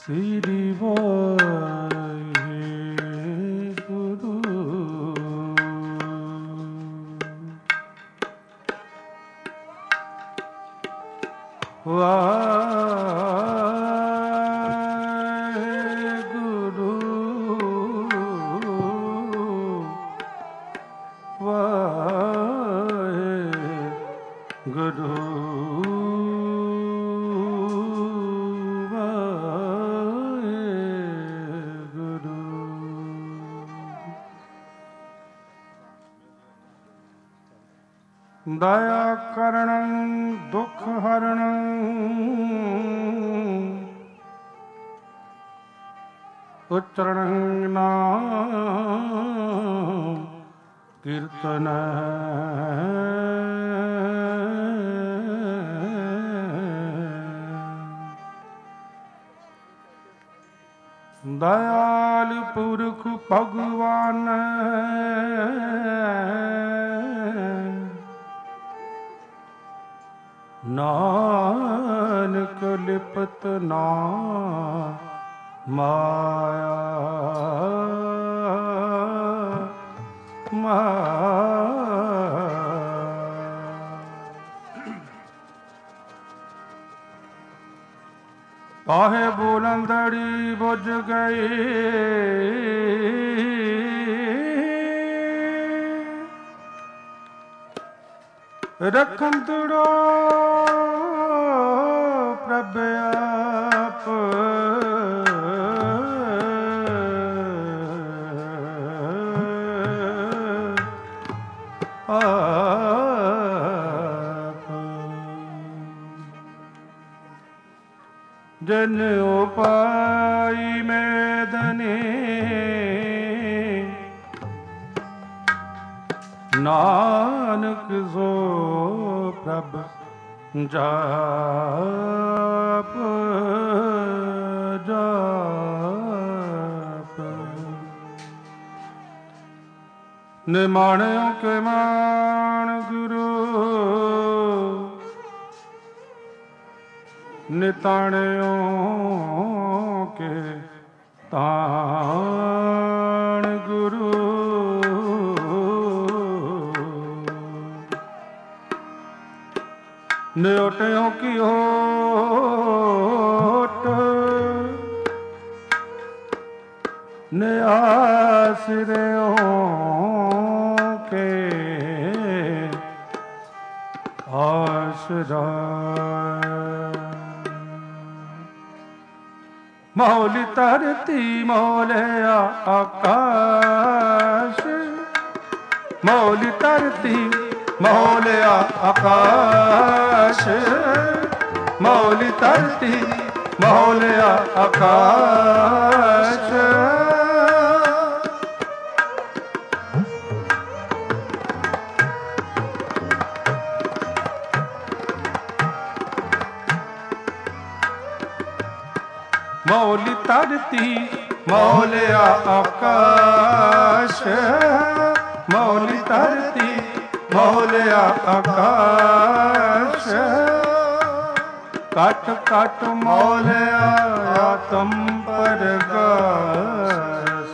ਸ੍ਰੀ ਵਾਹਿਗੁਰੂ ਵਾਹਿਗੁਰੂ ਵਾਹਿਗੁਰੂ ਦਇਆ ਕਰਣ ਦੁਖ ਹਰਣ ਉਚਰਣ ਨਾਮ ਕੀਰਤਨ ਦਇਆਲ ਪੁਰਖ ਭਗਵਾਨ ਨਾਨਕ ਲਿਪਤ ਨਾ ਮਾਇਆ ਕਾਹੇ ਬੁਲੰਦੜੀ ਬੁਝ ਗਈ ਰਖੰਦੜੋ ਪ੍ਰਭ ਆਪ ਜਨ ਉਪਾਈ ਮੈਦਨੇ ਨਾਨਕ ਸੋ ਪ੍ਰਭ ਜਾਪ ਜਾਪ ਨਿਮਾਣਿਓ ਕੇ ਮਾਣ ਗੁਰੂ ਨਿਤਾਣਿਓ ਕੇ ਤਾਣ ਗੁਰੂ ਨਿਉਟਿਓ ਕੀ ਹੋਟ ਨਿਆਸਰਿਓ ਕੇ ਆਸਰਾ ਮੌਲੀ ਧਰਤੀ ਮੌਲਿਆ ਆਕਾਸ਼ ਮੌਲੀ ਧਰਤੀ ਮੌਲਿਆ ਆਕਾਸ਼ ਮੌਲੀ ਧਰਤੀ ਮੌਲਿਆ ਆਕਾਸ਼ ਮੌਲੀ ਧਰਤੀ ਮੌਲਿਆ ਆਕਾਸ਼ ਮੌਲੀ ਧਰਤੀ ਮੌਲਿਆ ਆਕਾਸ਼ ਕਟ ਕਟ ਮੌਲਿਆ ਆਤਮ ਪਰਗਾਸ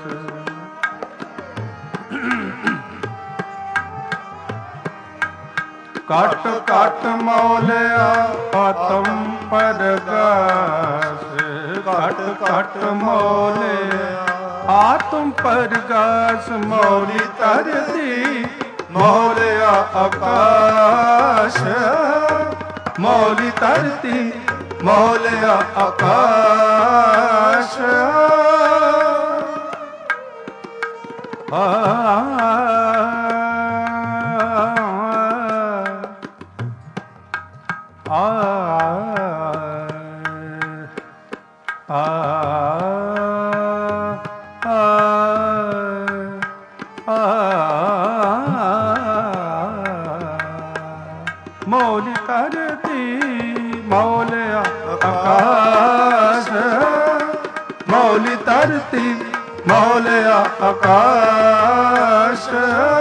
ਕਟ ਕਟ ਮੌਲਿਆ ਆਤਮ ਪਰਗਾਸ ਕਟ ਕਟ ਮੌਲਿਆ ਆਤਮ ਪਰਗਾਸ ਮੌਲੀ ਧਰਤੀ ਮੌਲਿਆ ਆਕਾਸ਼ ਮੌਲੀ ਧਰਤੀ ਮੌਲਿਆ ਆਕਾਸ਼ ਮੌਲੀ ਧਰਤੀ ਮੌਲਿਆ ਆਕਾਸ਼ ਮੌਲੀ ਧਰਤੀ ਮੌਲਿਆ ਆਕਾਸ਼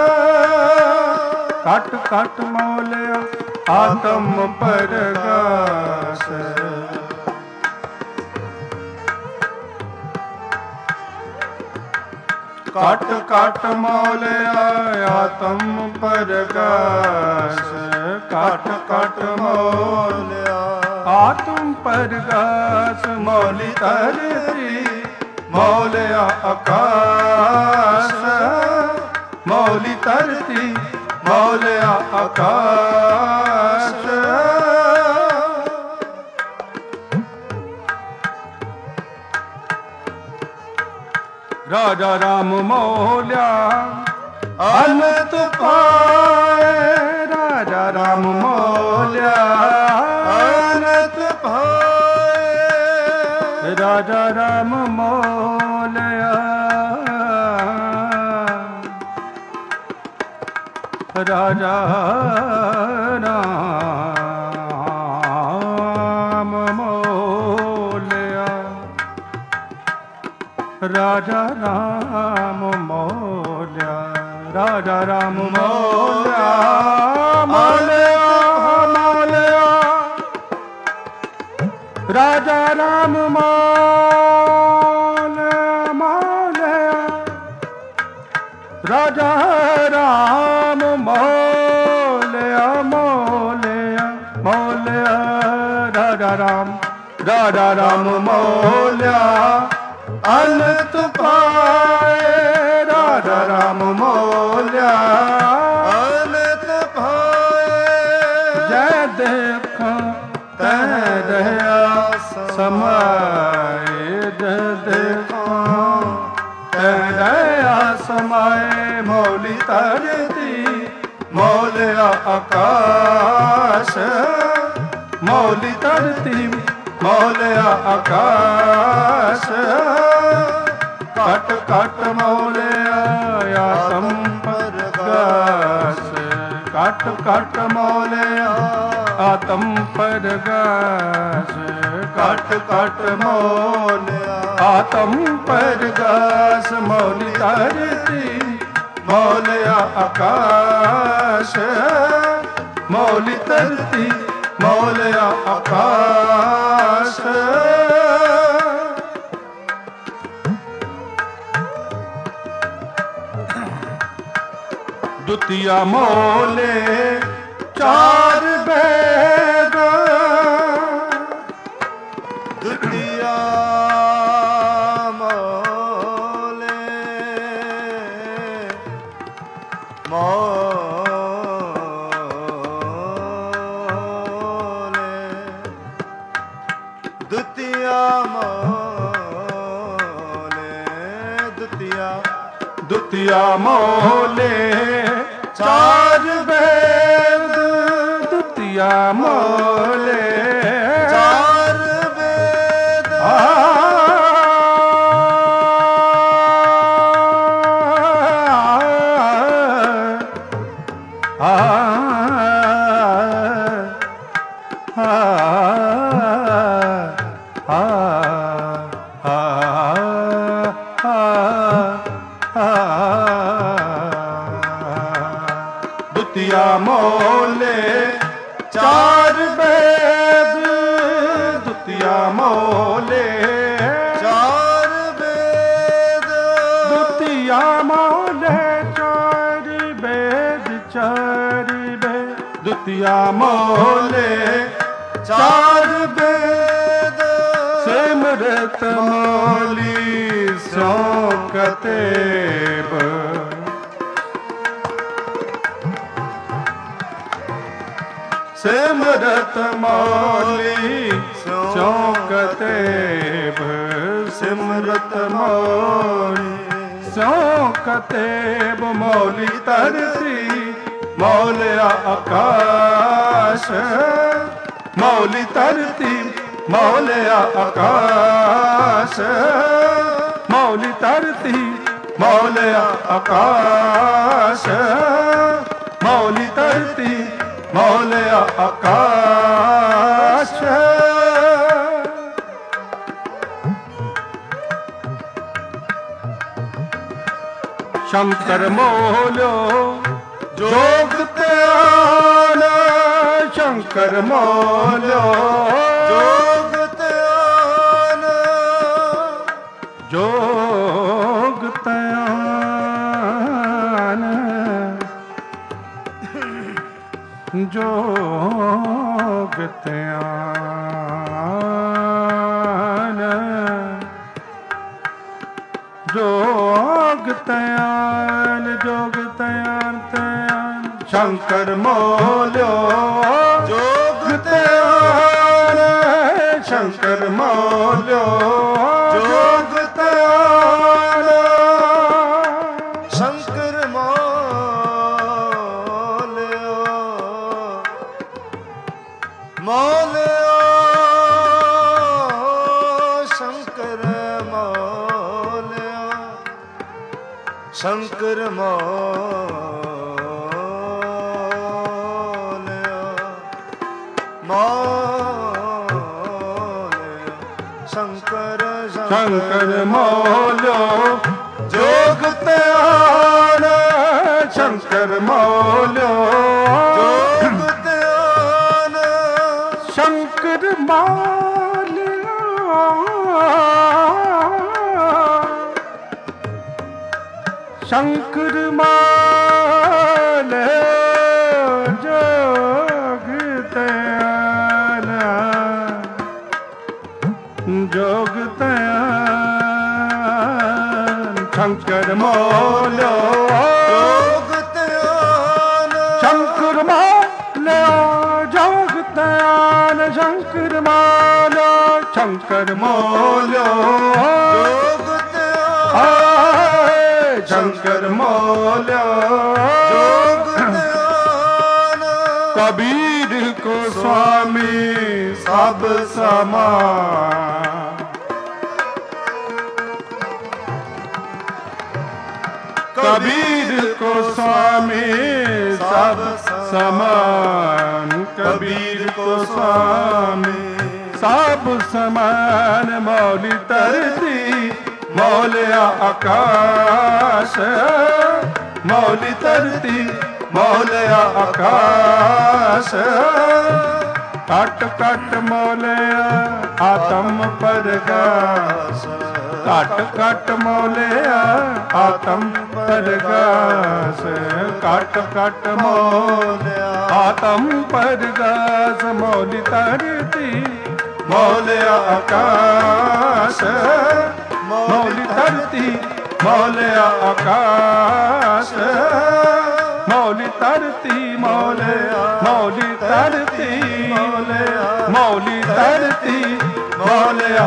ਕਟ ਕਟ ਮੌਲਿਆ ਆਤਮ ਪਰਗਾਸ ਘਟ ਘਟ ਮੌਲਿਆ ਆਤਮ ਪਰਗਾਸ ਘਟ ਘਟ ਮੌਲਿਆ ਆਤਮ ਪਰਗਾਸ ਮੌਲੀ ਧਰਤੀ ਮੌਲਿਆ ਆਕਾਸ਼ ਮੌਲੀ ਧਰਤੀ ਮੌਲਿਆ ਆਕਾਸ਼ ਰਾਜਾ ਰਾਮ ਮੌਲਿਆ ਅਨੰਤ ਪਾਏ ਰਾਜਾ ਰਾਮ ਮੌਲਿਆ ਅਨੰਤ ਪਾਏ ਰਾਜਾ ਰਾਮ ਮੌਲਿਆ ਰਾਜਾ ਰਾਮ ਮੌਲਿਆ ਰਾਜਾ ਰਾਮ ਮੌਲਿਆ ਰਾਜਾ ਰਾਮ ਮੌਲਿਆ ਮੌਲਿਆ ਮੌਲਿਆ ਰਾਜਾ ਰਾਮ ਮੌਲਿਆ ਮੌਲਿਆ ਰਾਜਾ ਰਾਮ ਮੌਲਿਆ ਮੌਲਿਆ ਮੌਲਿਆ ਰਾਜਾ ਰਾਮ ਮੌਲਿਆ ਅਨੰਤ ਪਾਏ ਰਾਜਾ ਰਾਮ ਮੌਲਿਆ ਅਨੰਤ ਪਾਏ ਜੈ ਦੇਖਾਂ ਤੈ ਰਹਿਆ ਸਮਾਏ ਜੈ ਦੇਖਾਂ ਤੈ ਰਹਿਆ ਸਮਾਏ ਮੌਲੀ ਧਰਤੀ ਮੌਲਿਆ ਆਕਾਸ਼ ਮੌਲੀ ਧਰਤੀ ਮੌਲਿਆ ਆਕਾਸ਼ ਘਟ ਘਟ ਮੌਲਿਆ ਆਤਮ ਪਰਗਾਸ ਘਟ ਘਟ ਮੌਲਿਆ ਆਤਮ ਪਰਗਾਸ ਘਟ ਘਟ ਮੌਲਿਆ ਆਤਮ ਪਰਗਾਸ ਮੌਲੀ ਧਰਤੀ ਮੌਲਿਆ ਆਕਾਸ਼ ਮੌਲੀ ਧਰਤੀ ਮੌਲਿਆ ਆਕਾਸ਼ ਦੁਤੀਆ ਮੌਲੇ ਚਾਰ ਬੇਦ ਦੁਤੀਆ ਮੌਲੇ ਦੁਤੀਆ ਮੌਲੇ ਦੁਤੀਆ ਮੌਲੇ ਚਾਰ ਵੇਦ ਦੁਤੀਆ ਮੌਲੇ ਚਾਰ ਵੇਦ ਦੁਤੀਆ ਮੌਲੇ ਚਾਰ ਵੇਦ ਦੁਤੀਆ ਮੌਲੇ ਚਾਰ ਵੇਦ ਦੁਤੀਆ ਮੌਲੇ ਚਾਰ ਵੇਦ ਦੁਤੀਆ ਮੌਲੇ ਚਾਰ ਵੇਦ ਸਿਮਰਤ ਮੌਲੀ ਸੋ ਕਤੇਬ ਸਿਮਰਤ ਮੌਲੀ ਸੋ ਕਤੇਬ ਸਿਮਰਤ ਮੌਲੀ ਸੋ ਕਤੇਬ ਮੌਲੀ ਧਰਤੀ ਮੌਲਿਆ ਆਕਾਸ਼ ਮੌਲੀ ਧਰਤੀ ਮੌਲਿਆ ਆਕਾਸ਼ ਮੌਲੀ ਧਰਤੀ ਮੌਲਿਆ ਆਕਾਸ਼ ਮੌਲੀ ਧਰਤੀ ਮੌਲਿਆ ਆਕਾਸ਼ ਸ਼ੰਕਰ ਮੋਲਿਓ ਜੋਗ ਧਿਆਨ ਸ਼ੰਕਰ ਮੋਲਿਓ ਜੋਗ ਧਿਆਨ ਜੋਗ ਧਿਆਨ ਜੋਗ ਧਿਆਨ ਜੋਗ ਧਿਆਨ ਜੋਗ ਧਿਆਨ ਧਿਆਨ ਸ਼ੰਕਰ ਮੋਲਿਓ ਜੋਗ ਧਿਆਨ ਸ਼ੰਕਰ ਮੋਲਿਓ ਜੋਗ ਧਿਆਨ ਸ਼ੰਕਰ ਮੋਲਿਓ ਮੋਲਿਓ ਸ਼ੰਕਰ ਮੋਲਿਓ ਸ਼ੰਕਰ ਮੋਲਿਓ ਮੋਲਿਓ ਸ਼ੰਕਰ ਸ਼ੰਕਰ ਮੋਲਿਓ ਜੋਗ ਧਿਆਨ ਸ਼ੰਕਰ ਮੋਲਿਓ ਜੋਗ ਧਿਆਨ ਸ਼ੰਕਰ ਮੋਲਿਓ ਸ਼ੰਕਰ ਮੋਲਿਓ ਜੋਗ ਧਿਆਨ ਜੋਗ ਧਿਆਨ ਸ਼ੰਕਰ ਮੋਲਿਓ ਜੋਗ ਧਿਆਨ ਸ਼ੰਕਰ ਮੋਲਿਓ ਜੋਗ ਧਿਆਨ ਸ਼ੰਕਰ ਮੋਲਿਓ ਸ਼ੰਕਰ ਮੋਲਿਓ ਜੋਗ ਧਿਆਨ ਸ਼ੰਕਰ ਮੋਲਿਓ ਜੋਗ ਧਿਆਨ ਕਬੀਰ ਕੋ ਸੁਆਮੀ ਸਭ ਸਮਾਨ कबीर को स्वामी सब समान कबीर को स्वामी सब समान मौली तरती मौलिया आकाश मौली तरती मौलिया आकाश कट कट मौलिया आत्म परगास घट घट मौलिया आत्म परगास घट घट मौलिया आत्म परगास मौली तरती मौलिया आकाश मौली तरती मौलिया आकाश मौली तरती मौलिया मौली तरती मौलिया मौली तरती मौलिया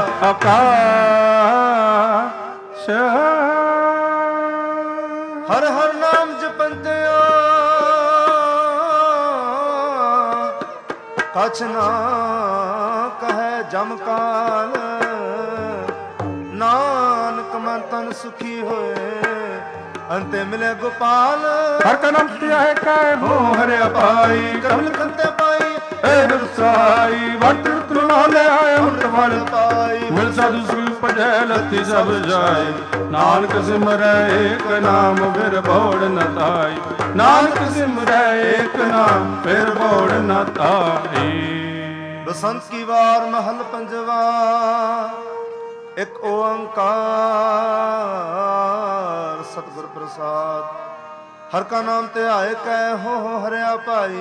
आकाश हर हर नाम जपंतिया कछ ना कहे जम काल नानक मन तन सुखी होए अंते मिले गोपाल हर का नाम है कह हो हरे पाई कमल कंते पाई साई वट तुनाले अमृत फल पाई मिल साधु सुख पजै लथी सब जाए नानक सिमरै एक नाम फिर बोड़ न ताई नानक सिमरै एक नाम फिर बोड़ न ताई बसंत की वार महल पंजवा एक ओंकार सतगुर प्रसाद हर का नाम ते आए कह हो हरिया भाई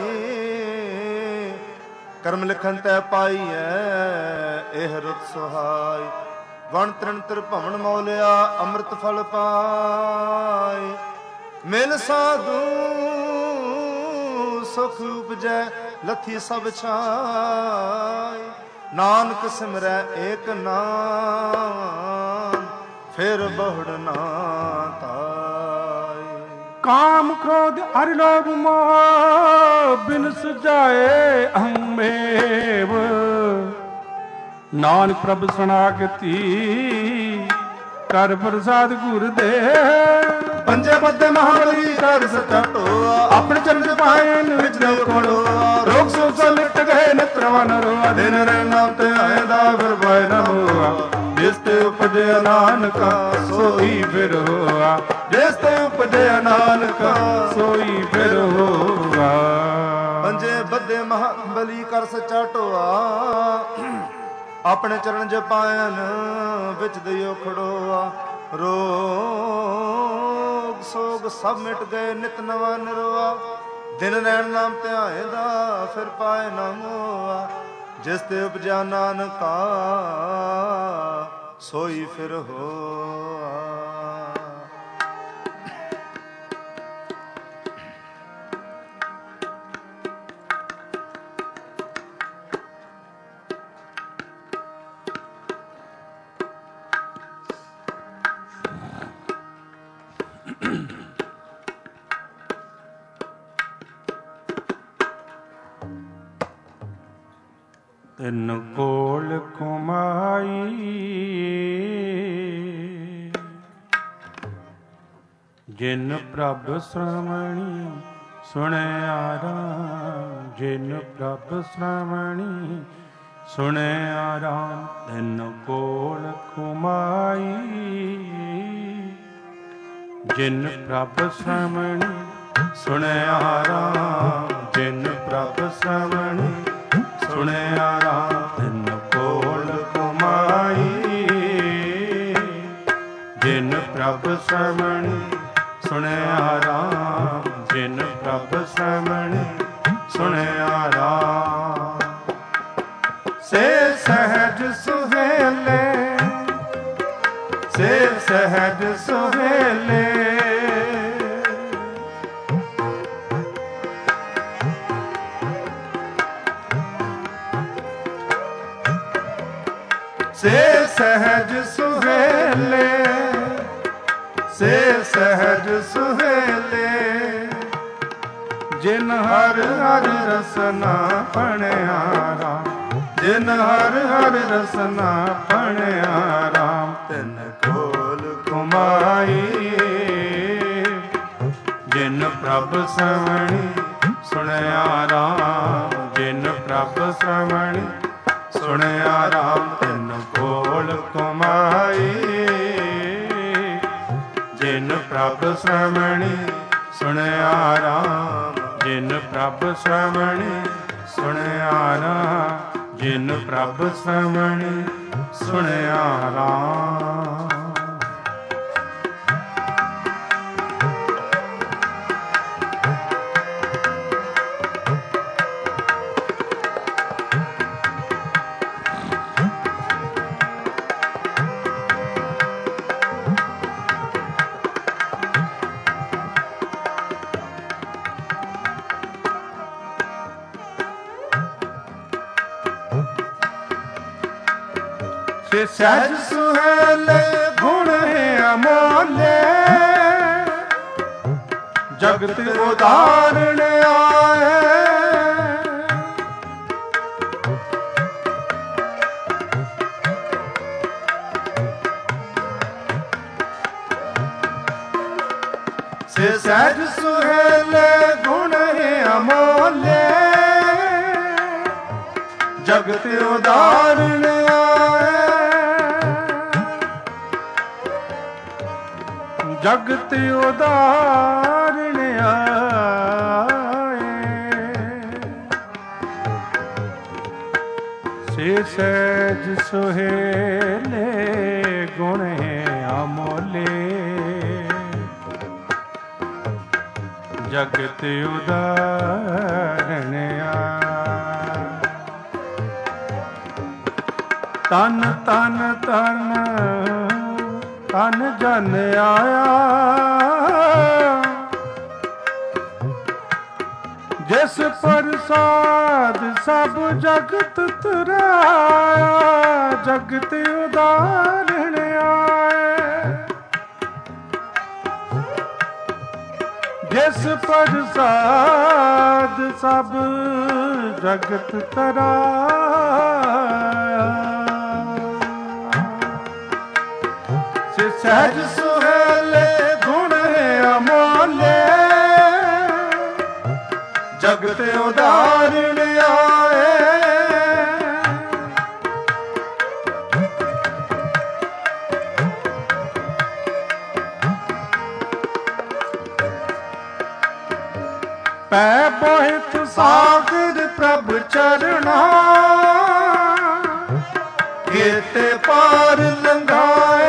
कर्म लिखन तै पाई है एह रुत सुहाई वण तृण तिर भवन मौलिया अमृत फल पाई मिल साधु सुख उपजै लथी सब छाई नानक सिमरै एक नाम फिर बहुड़ ना ताई काम क्रोध अर लोभ मोह बिन सुजाए अहमेव नानक प्रभ शरणागति कर प्रसाद गुरुदेव पंजे पद्दे महाबली कर सचा टोआ अपने चरण पायन विच देव खोड़ो रोग सोच लिट गए नित्रवन रोआ दिन रे नाम ते आयदा फिर पाए न हुआ जिस ते उपजे नानका सोई फिर हुआ जिस ते उपजे नानका सोई फिर हुआ पंजे पद्दे महाबली कर सचा टोआ अपने चरण जपायन विच दियो खड़ोआ रोग सोग सब मिट गए नित नवा निरवा ਦਿਨ ਨੈਣ ਨਾਮ ਧਿਆਏ ਦਾ ਫਿਰ ਪਾਏ ਨਾ ਮੋਆ। ਜਿਸ ਤੇ ਉਪਜਾ ਨਾਨਕਾ ਸੋਈ ਫਿਰ ਹੋਆ। ਤਿਨ ਕੋਲ ਕੁਮਾਈ ਜਿਨ ਪ੍ਰਭ ਸ਼੍ਰਵਣੀ ਸੁਣਿਆ ਰਾਮ। ਜਿਨ ਪ੍ਰਭ ਸ਼੍ਰਵਣੀ ਸੁਣਿਆ ਰਾਮ। ਤਿਨ ਕੋਲ ਕੁਮਾਈ ਜਿਨ ਪ੍ਰਭ ਸ਼੍ਰਵਣੀ ਸੁਣਿਆ ਰਾਮ। ਜਿਨ ਪ੍ਰਭ ਸ਼੍ਰਵਣੀ ਸੁਣਿਆ ਰਾਮ। ਤਿਨ ਕੋਲ ਕੁਮਾਈ ਜਿਨ ਪ੍ਰਭ ਸ਼੍ਰਵਣੀ ਸੁਣਿਆ ਰਾਮ। ਜਿਨ ਪ੍ਰਭ ਸ਼੍ਰਵਣੀ ਸੁਣਿਆ ਰਾਮ। ਸੇ ਸਹਿਜ ਸੁਹੇਲੇ ਸੇ ਸਹਿਜ ਸੁਹੇਲੇ ਸੇ ਸਹਿਜ ਸੁਹੇਲੇ ਸੇ ਸਹਿਜ ਸੁਹੇਲੇ ਜਿਨ ਹਰ ਹਰ ਰਸਨਾ ਪਣਿਆ ਰਾਮ। ਜਿਨ ਹਰ ਹਰ ਰਸਨਾ ਪਣਿਆ ਰਾਮ। ਤਿਨ ਕੋਲ ਕੁਮਾਈ ਜਿਨ ਪ੍ਰਭ ਸ਼੍ਰਵਣੀ ਸੁਣਿਆ ਰਾਮ। ਜਿਨ ਪ੍ਰਭ ਸ਼੍ਰਵਣੀ ਸੁਣਿਆ ਰਾਮ। ਤਿਨ ਕੋਲ ਕੁਮਾਈ ਜਿਨ ਪ੍ਰਭ ਸ਼੍ਰਵਣੀ ਸੁਣਿਆ ਰਾਮ। ਜਿਨ ਪ੍ਰਭ ਸ਼੍ਰਵਣੀ ਸੁਣਿਆ ਰਾਮ। ਜਿਨ ਪ੍ਰਭ ਸ਼੍ਰਵਣੀ ਸੁਣਿਆ ਰਾਮ। ਸੇ ਸਹਿਜ ਸੁਹੇਲੇ ਗੁਣ ਅਮੋਲੇ ਜਗਤ ਉਦਾਹਰਣ ਆਏ। ਸੇ ਸਹਿਜ ਸੁਹੇਲੇ ਗੁਣ ਅਮੋਲੇ ਜਗਤ ਉਦਾਹਰਣ ਆਏ। ਜਗਤ ਉਦਾਹਰਣ ਆਏ। ਸੇ ਸਹਿਜ ਸੁਹੇਲੇ ਗੁਣ ਅਮੋਲੇ ਜਗਤ ਉਦਾਹਰਣ ਆਏ। ਤਨ ਤਨ ਤਨ ਤਨ ਜਨ ਆਇਆ ਜਿਸ ਪ੍ਰਸਾਦ ਸਭ ਜਗਤ ਤਰਾਇਆ। ਜਗਤ ਉਦਾਹਰਣ ਆਏ। ਜਿਸ ਪ੍ਰਸਾਦ ਸਭ ਜਗਤ ਤਰਾਇਆ। ਸੇ ਸਹਿਜ ਸੁਹੇਲੇ ਗੁਣ ਅਮੋਲੇ ਜਗਤ ਉਦਾਹਰਣ ਆਏ। ਪੈ ਬੋਹਿਤ ਸਾਗਰ ਪ੍ਰਭ ਚਰਣਾ ਕੀਤੇ ਪਾਰ ਲੰਘਾਏ।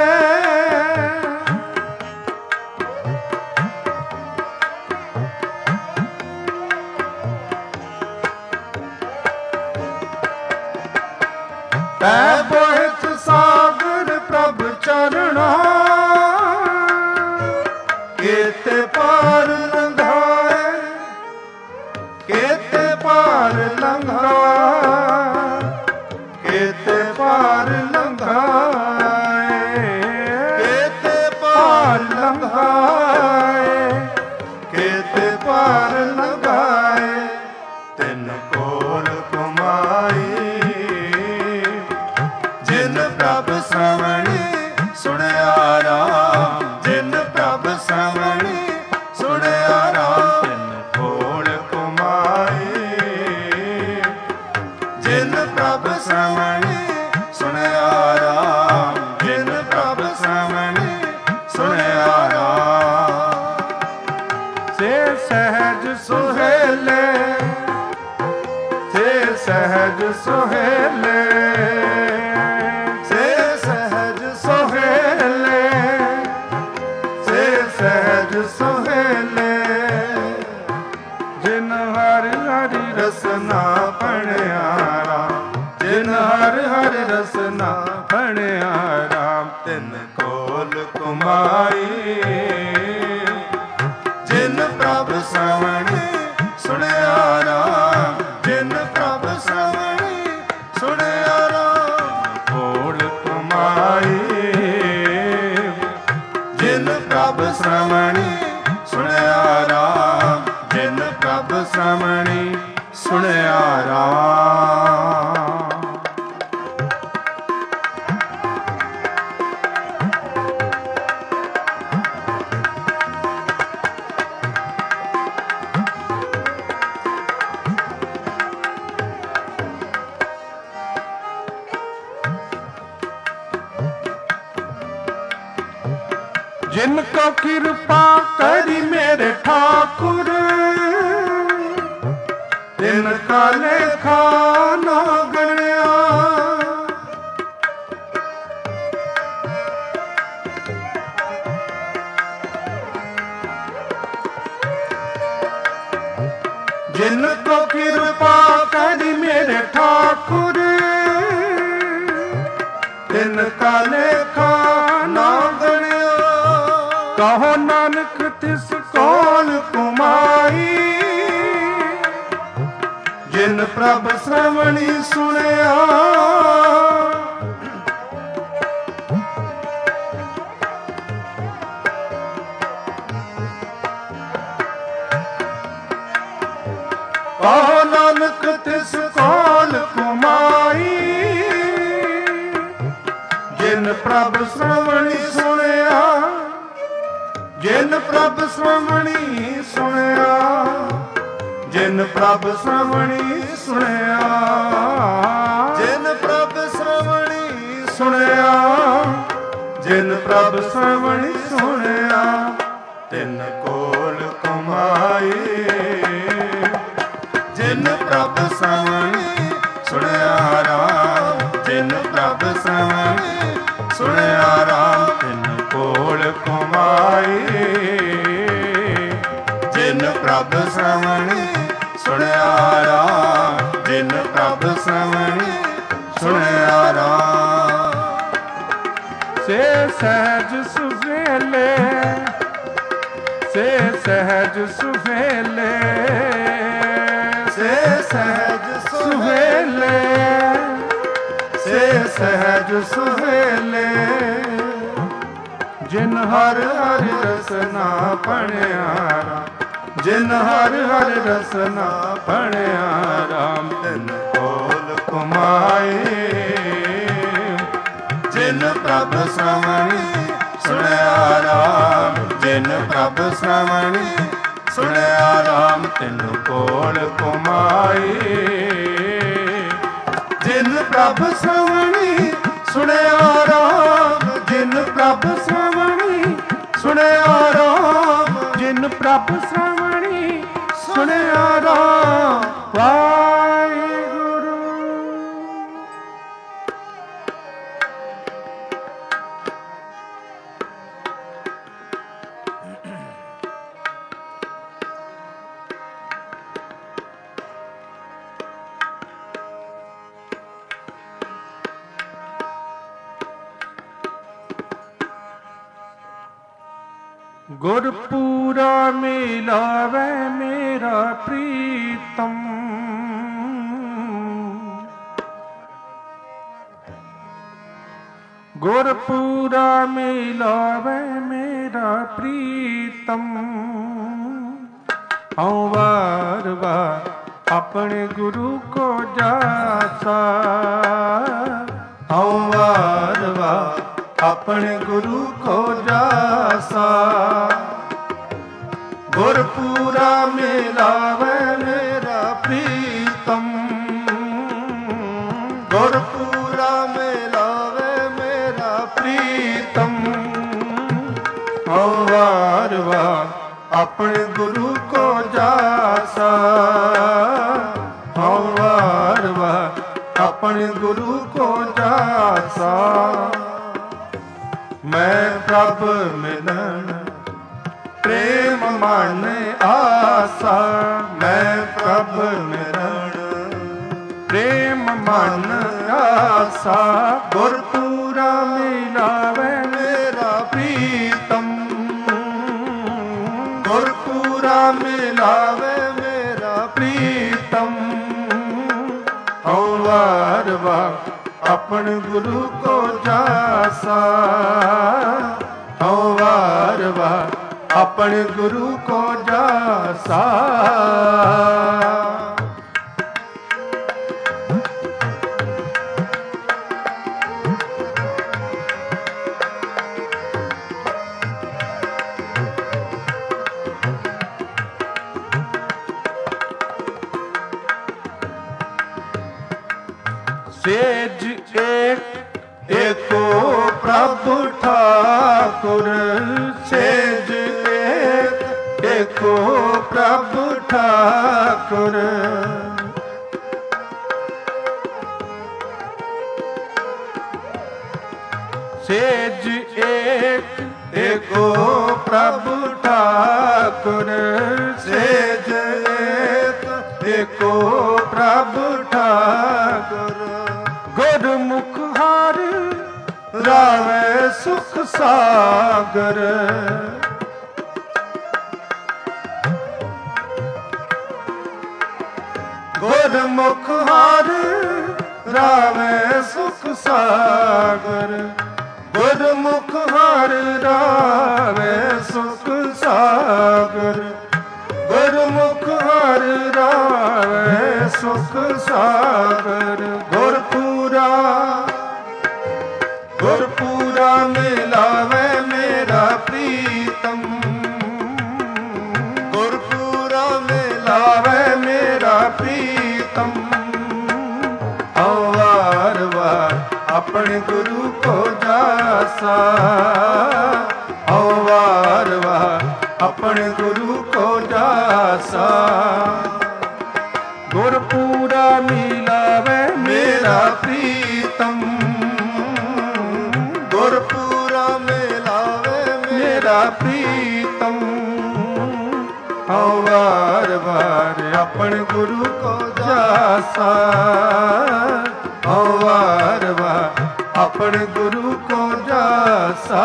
ਸਮਣੀ ਸੁਣਿਆ ਰਾਮ, ਜਿਨ ਪ੍ਰਭ ਸਮਣੀ ਸੁਣਿਆ ਰਾਮ, ਤਿਨ ਕੋਲ ਕੁਮਾਈ, ਜਿਨ ਪ੍ਰਭ ਸਮਣੀ ਸੁਣਿਆ ਰਾਮ, ਜਿਨ ਪ੍ਰਭ ਸਮਣੀ ਸੁਣਿਆ ਰਾਮ। ਸੇ ਸਹਿਜ ਸੁਹੇਲੇ, ਸੇ ਸਹਿਜ ਸੁਹੇਲੇ, ਸੇ ਸਹਿਜ ਸੁਹੇਲੇ, ਸੇ ਸਹਿਜ ਸੁਹੇਲੇ, ਜਿਨ ਹਰਿ ਹਰਿ ਰਸਨਾ ਪੜਿਆ ਰਾਮ, ਜਿਨ ਹਰਿ ਹਰਿ ਰਸਨਾ ਪੜਿਆ ਰਾਮ, ਤਿਨ ਕੋਲ ਕੁਮਾਈ, ਜਿਨ ਪ੍ਰਭ ਸਮਣੀ ਸੁਣਿਆ ਰਾਮ, ਜਿਨ ਪ੍ਰਭ ਸਮਣੀ ਸੁਣਿਆ ਰਾਮ, ਕੋਲ ਕੁਮਾਈ, ਜਿਨ ਪ੍ਰਭ ਸਮਣੀ ਸੁਣਿਆ ਰਾਮ, ਜਿਨ ਪ੍ਰਭ ਸਮਣੀ ਸੁਣਿਆ ਰਾਮ। जिन को कृपा करी मेरे ठाकुर, तिनका लेखा ना गणिया, जिन को कृपा करी मेरे ठाकुर, तिनका लेखा ना गणिया, कहो नानक तिस कोल कुमाई, जिन प्रभ श्रवणी सुनिया, कहो नानक तिस कोल कुमाई, जिन प्रभ श्रवणी सुनिया, जिन प्रभ श्रवणी सुनिया, जिन प्रभ श्रवणी सुनिया, जिन प्रभ श्रवणी सुनिया, जिन प्रभ श्रवणी सुनिया, तिन कोल कुमाई, जिन प्रभ श्रवणी सुनिया राम, जिन प्रभ श्रवणी सुनिया राम, तिन कोल कुमाई, जिन प्रभ श्रवणी सुनिया राम, जिन प्रभ श्रवणी सुनिया राम। से सहज सुहेले, से सहज सुहेले, से सहज सुहेले, से सहज सुहेले, जिन हर हर रसना पढ़िया राम, जिन हर हर रसना पढ़िया राम, तिन कोल कुमाई, जिन प्रभ श्रवणी सुनिया राम, जिन प्रभ श्रवणी सुनिया राम, तिन कोल कुमाई, जिन प्रभ श्रवणी सुनिया राम, जिन प्रभ श्रवणी सुनिया राम, जिन प्रभ श्रवणी सुनिया राम। वाहिगुरु। गुरपूरा मिलावे मेरा प्रीतम, गुरपूरा मिलावे मेरा प्रीतम, हूँ वार वार अपने गुरु को जासा, ਹਉ ਵਾਰ ਵਾਰ ਆਪਣੇ ਗੁਰੂ ਕੋ ਜਾਸਾ। ਗੁਰਪੂਰਾ ਮਿਲਾਵੇ ਮੇਰਾ ਪ੍ਰੀਤਮ, ਗੁਰਪੂਰਾ ਮਿਲਾਵੇ ਮੇਰਾ ਪ੍ਰੀਤਮ। ਹਉ ਵਾਰ ਵਾਰ ਆਪਣੇ ਗੁਰੂ ਕੋ ਜਾਸਾ। ਹਉ ਵਾਰ ਵਾਰ ਆਪਣੇ ਗੁਰੂ ਕੋ ਜਾਸਾ। ਮੈਂ ਪ੍ਰਭ ਮਿਲਣ ਪ੍ਰੇਮ ਮਨ ਆਸਾ। ਮੈਂ ਪ੍ਰਭ ਮਿਲਣ ਪ੍ਰੇਮ ਮਨ ਆਸਾ। ਗੁਰਪੂਰਾ ਮਿਲਾਵੇ ਮੇਰਾ ਪ੍ਰੀਤਮ, ਗੁਰਪੂਰਾ ਮਿਲਾਵੇ ਮੇਰਾ ਪ੍ਰੀਤਮ। ਹਉ ਵਾਰ ਵਾਰ ਆਪਣੇ ਗੁਰੂ ਕੋ ਜਾਸਾ। ਹਉ ਵਾਰ ਵਾਰ ਆਪਣੇ ਗੁਰੂ ਕੋ ਜਾਸਾ। ਸੇਜ ਏਕ ਏਕੋ ਪ੍ਰਭ ਠਾਕੁਰ। ਸੇਜ ਏਕ ਏਕੋ ਪ੍ਰਭ ਠਾਕੁਰ। ਸੇਜ ਏਕ ਏਕੋ ਪ੍ਰਭ ਠਾਕੁਰ। ਸੇਜ ਏਕ ਏਕੋ ਪ੍ਰਭ ਠਾਕੁਰ। ਗੁਰਮੁਖ ਹਰ ਰਾਵੇ ਸੁਖ ਸਾਗਰ। ਗੁਰਮੁਖ ਹਰ ਰਾਵੇ ਸੁਖ ਸਾਗਰ। ਗੁਰਮੁਖ ਹਰ ਰਾਵੇ ਸੁਖ ਸਾਗਰ। ਗੁਰਮੁਖ ਹਰ ਰਾਵੇ ਸੁਖ ਸਾਗਰ। ਗੁਰਪੂਰਾ ਗੁਰਪੂਰਾ ਮਿਲਾਵੇ ਮੇਰਾ ਪ੍ਰੀਤਮ, ਗੁਰਪੂਰਾ ਮਿਲਾਵੇ ਮੇਰਾ ਪ੍ਰੀਤਮ। ਹਉ ਵਾਰ ਵਾਰ ਆਪਣੇ ਗੁਰੂ ਕੋ ਜਾਸਾ। ਹਉ ਵਾਰ ਵਾਰ ਆਪਣੇ ਗੁਰੂ ਕੋ ਜਾਸਾ। ਗੁਰਪੂਰਾ ਮਿਲਾਵੇ ਮੇਰਾ ਪ੍ਰੀਤਮ, ਗੁਰਪੂਰਾ ਮਿਲਾਵੇ ਮੇਰਾ ਪ੍ਰੀਤਮ। ਹਉ ਵਾਰ ਵਾਰ ਆਪਣੇ ਗੁਰੂ ਕੋ ਜਾਸਾ। ਹਉ ਵਾਰ ਵਾਰ ਆਪਣੇ ਗੁਰੂ ਕੋ ਜਾਸਾ।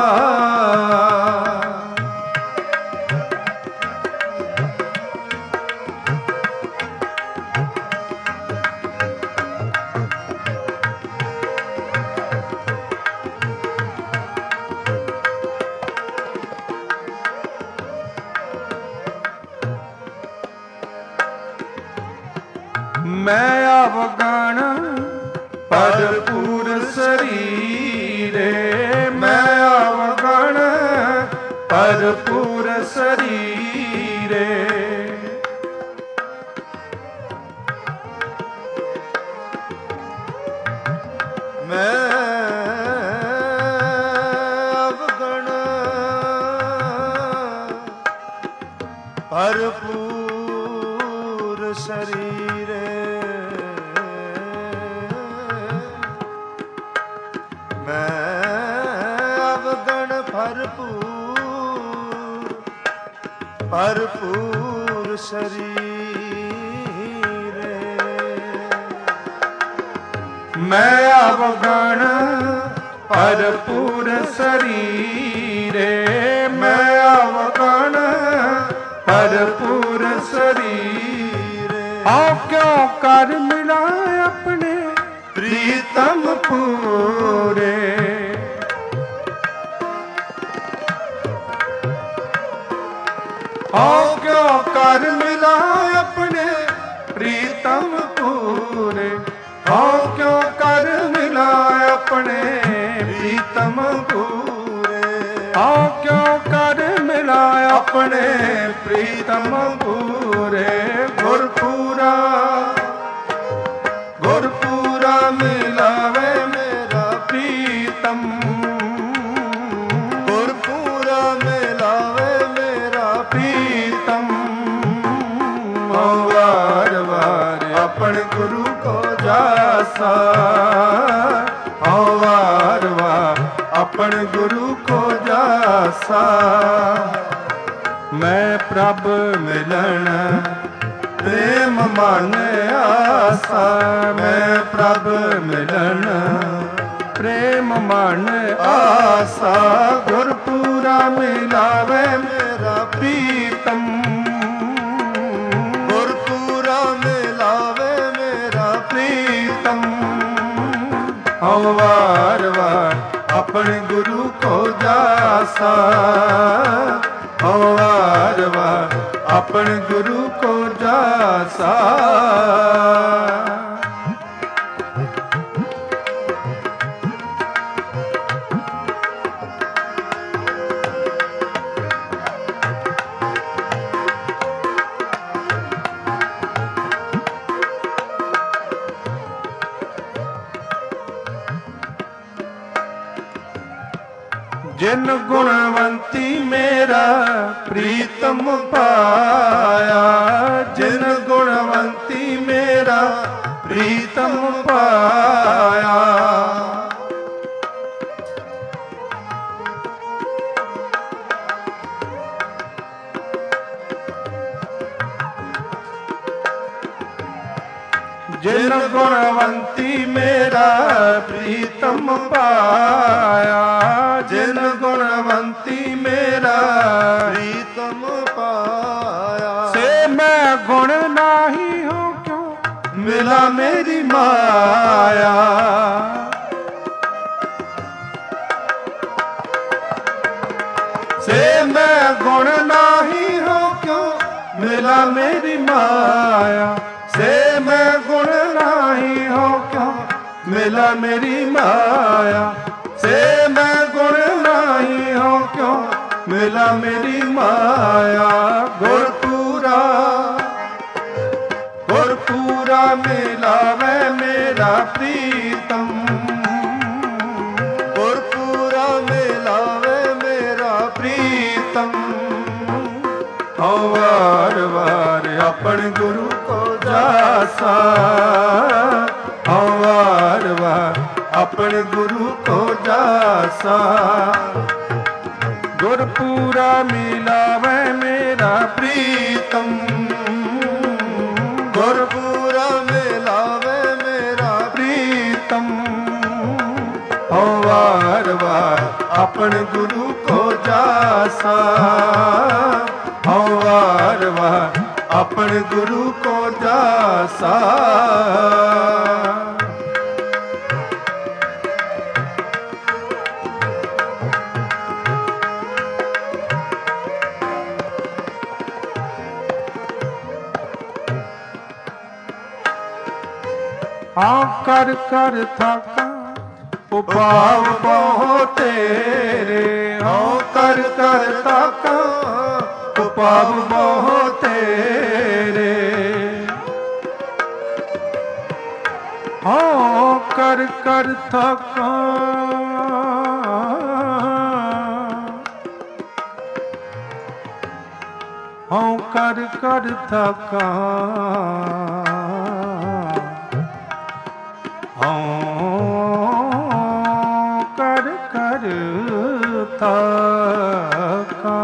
ਮੈਂ ਅਵਗਣ ਭਰਪੂਰ ਸਰੀਰੇ। ਮੈਂ ਅਵਗਣ ਭਰਪੂਰ ਸਰੀਰੇ। ਮੈਂ ਅਵਗਣ ਭਰਪੂਰ ਸਰੀਰੇ। ਭਰਪੂਰ ਸਰੀਰੇ। ਮੈਂ ਅਵਗਣ ਭਰਪੂਰ ਸਰੀਰੇ। ਮੈਂ ਅਵਗਣ ਭਰਪੂਰ ਸਰੀਰੇ। ਆਓ ਕਿਉਂ ਕਰ ਮਿਲਾ ਆਪਣੇ ਪ੍ਰੀਤਮ ਪੂਰੇ। ਆਓ ਕਿਉਂ ਕਰ ਮਿਲਾ ਆਪਣੇ ਪ੍ਰੀਤਮ ਪੂਰੇ। ਆਓ ਕਿਉਂ ਕਰ ਮਿਲਾ ਆਪਣੇ ਪੂਰੇ। ਹਉ ਕਿਉ ਕਰ ਮਿਲਾਇਆ ਆਪਣੇ ਪ੍ਰੀਤਮ ਪੂਰੇ। ਗੁਰਪੂਰਾ ਗੁਰਪੂਰਾ ਮਿਲਾਵੇ ਮੇਰਾ ਪ੍ਰੀਤਮ। ਗੁਰਪੂਰਾ ਮਿਲਾਵੇ ਮੇਰਾ ਪ੍ਰੀਤਮ। ਵਾਰ ਵਾਰ ਆਪਣੇ ਗੁਰੂ ਕੋ ਜਾਸਾ। ਵਾਰ ਵਾਰ ਆਪਣੇ ਗੁਰੂ ਕੋ ਜਾਸਾ। ਮੈਂ ਪ੍ਰਭ ਮਿਲਣ ਪ੍ਰੇਮ ਮਨ ਆਸਾ। ਮੈਂ ਪ੍ਰਭ ਮਿਲਣ ਪ੍ਰੇਮ ਮਨ ਆਸਾ। ਗੁਰਪੂਰਾ ਮਿਲਾਵੇ ਮੇਰਾ ਪ੍ਰੀਤਮ। ਗੁਰਪੂਰਾ ਮਿਲਾਵੇ ਮੇਰਾ ਪ੍ਰੀਤਮ। ਹਉ ਵਾਰ ਵਾਰ ਆਪਣੇ ਗੁਰੂ ਕੋ ਜਾਸਾ। ਹਉ ਵਾਰ ਵਾਰ ਆਪਣੇ ਗੁਰੂ ਕੋ ਜਾਸਾ। ਜਿਨ ਗੁਣਵੰਤੀ ਮੇਰਾ ਪ੍ਰੀਤਮ ਪਾਇਆ। ਜਿਨ ਗੁਣਵੰਤੀ ਮੇਰਾ ਪ੍ਰੀਤਮ ਪਾਇਆ। ਜਿਨ ਗੁਣਵੰਤੀ ਮੇਰਾ ਪ੍ਰੀਤਮ ਪਾਇਆ। ਜਿਨ ਗੁਣਵੰਤੀ ਮੇਰਾ ਪ੍ਰੀਤਮ ਪਾਇਆ। ਸੇ ਮੈਂ ਗੁਣ ਨਾਹੀ ਹਉ ਕਿਉ ਮਿਲਾ ਮੇਰੀ ਮਾਇਆ। ਸੇ ਮੈਂ ਗੁਣ ਨਾਹੀ ਹਉ ਕਿਉ ਮਿਲਾ ਮੇਰੀ ਮਾਇਆ। ਸੇ ਮੈਂ ਗੁਣ ਨਾਹੀ ਹਉ ਕਿਉ ਮਿਲਾ ਮੇਰੀ ਮਾਇਆ। ਸੇ ਮੈਂ ਗੁਣ ਨਾਹੀ ਹਉ ਕਿਉ ਮਿਲਾ ਮੇਰੀ ਮਾਇਆ। ਗੁਰਪੂਰਾ ਗੁਰਪੂਰਾ ਮਿਲਾਵੇ ਮੇਰਾ ਪ੍ਰੀਤਮ। ਗੁਰਪੂਰਾ ਮਿਲਾਵੇ ਮੇਰਾ ਪ੍ਰੀਤਮ। ਹਉ ਵਾਰ ਵਾਰ ਆਪਣੇ ਗੁਰੂ ਕੋ ਜਾਸਾ। ਹਉ ਵਾਰ ਵਾਰ ਆਪਣੇ ਗੁਰੂ ਕੋ ਜਾਸਾ। ਗੁਰਪੂਰਾ ਮਿਲਾਵੇ ਮੇਰਾ ਪ੍ਰੀਤਮ। ਗੁਰਪੂਰਾ ਮਿਲਾਵੇ ਮੇਰਾ ਪ੍ਰੀਤਮ। ਹਉ ਵਾਰ ਵਾਰ ਆਪਣੇ ਗੁਰੂ ਕੋ ਜਾਸਾ। ਹਉ ਵਾਰ ਵਾਰ ਆਪਣੇ ਗੁਰੂ ਕੋ ਜਾਸਾ। ਹਉ ਕਰ ਕਰ ਥਾਕਾ ਉਪਾਵ ਬਹੁ ਤੇਰੇ। ਹਉ ਕਰ ਕਰ ਤਾਕਾ ਉਪਾਵ ਬਹੁ ਤੇਰੇ। ਹਉ ਕਰ ਕਰ ਥਾਕਾ ਹਉ ਕਰ ਕਰ ਥਾਕਾ। ਕਰ ਕਰ ਥਾਕਾ।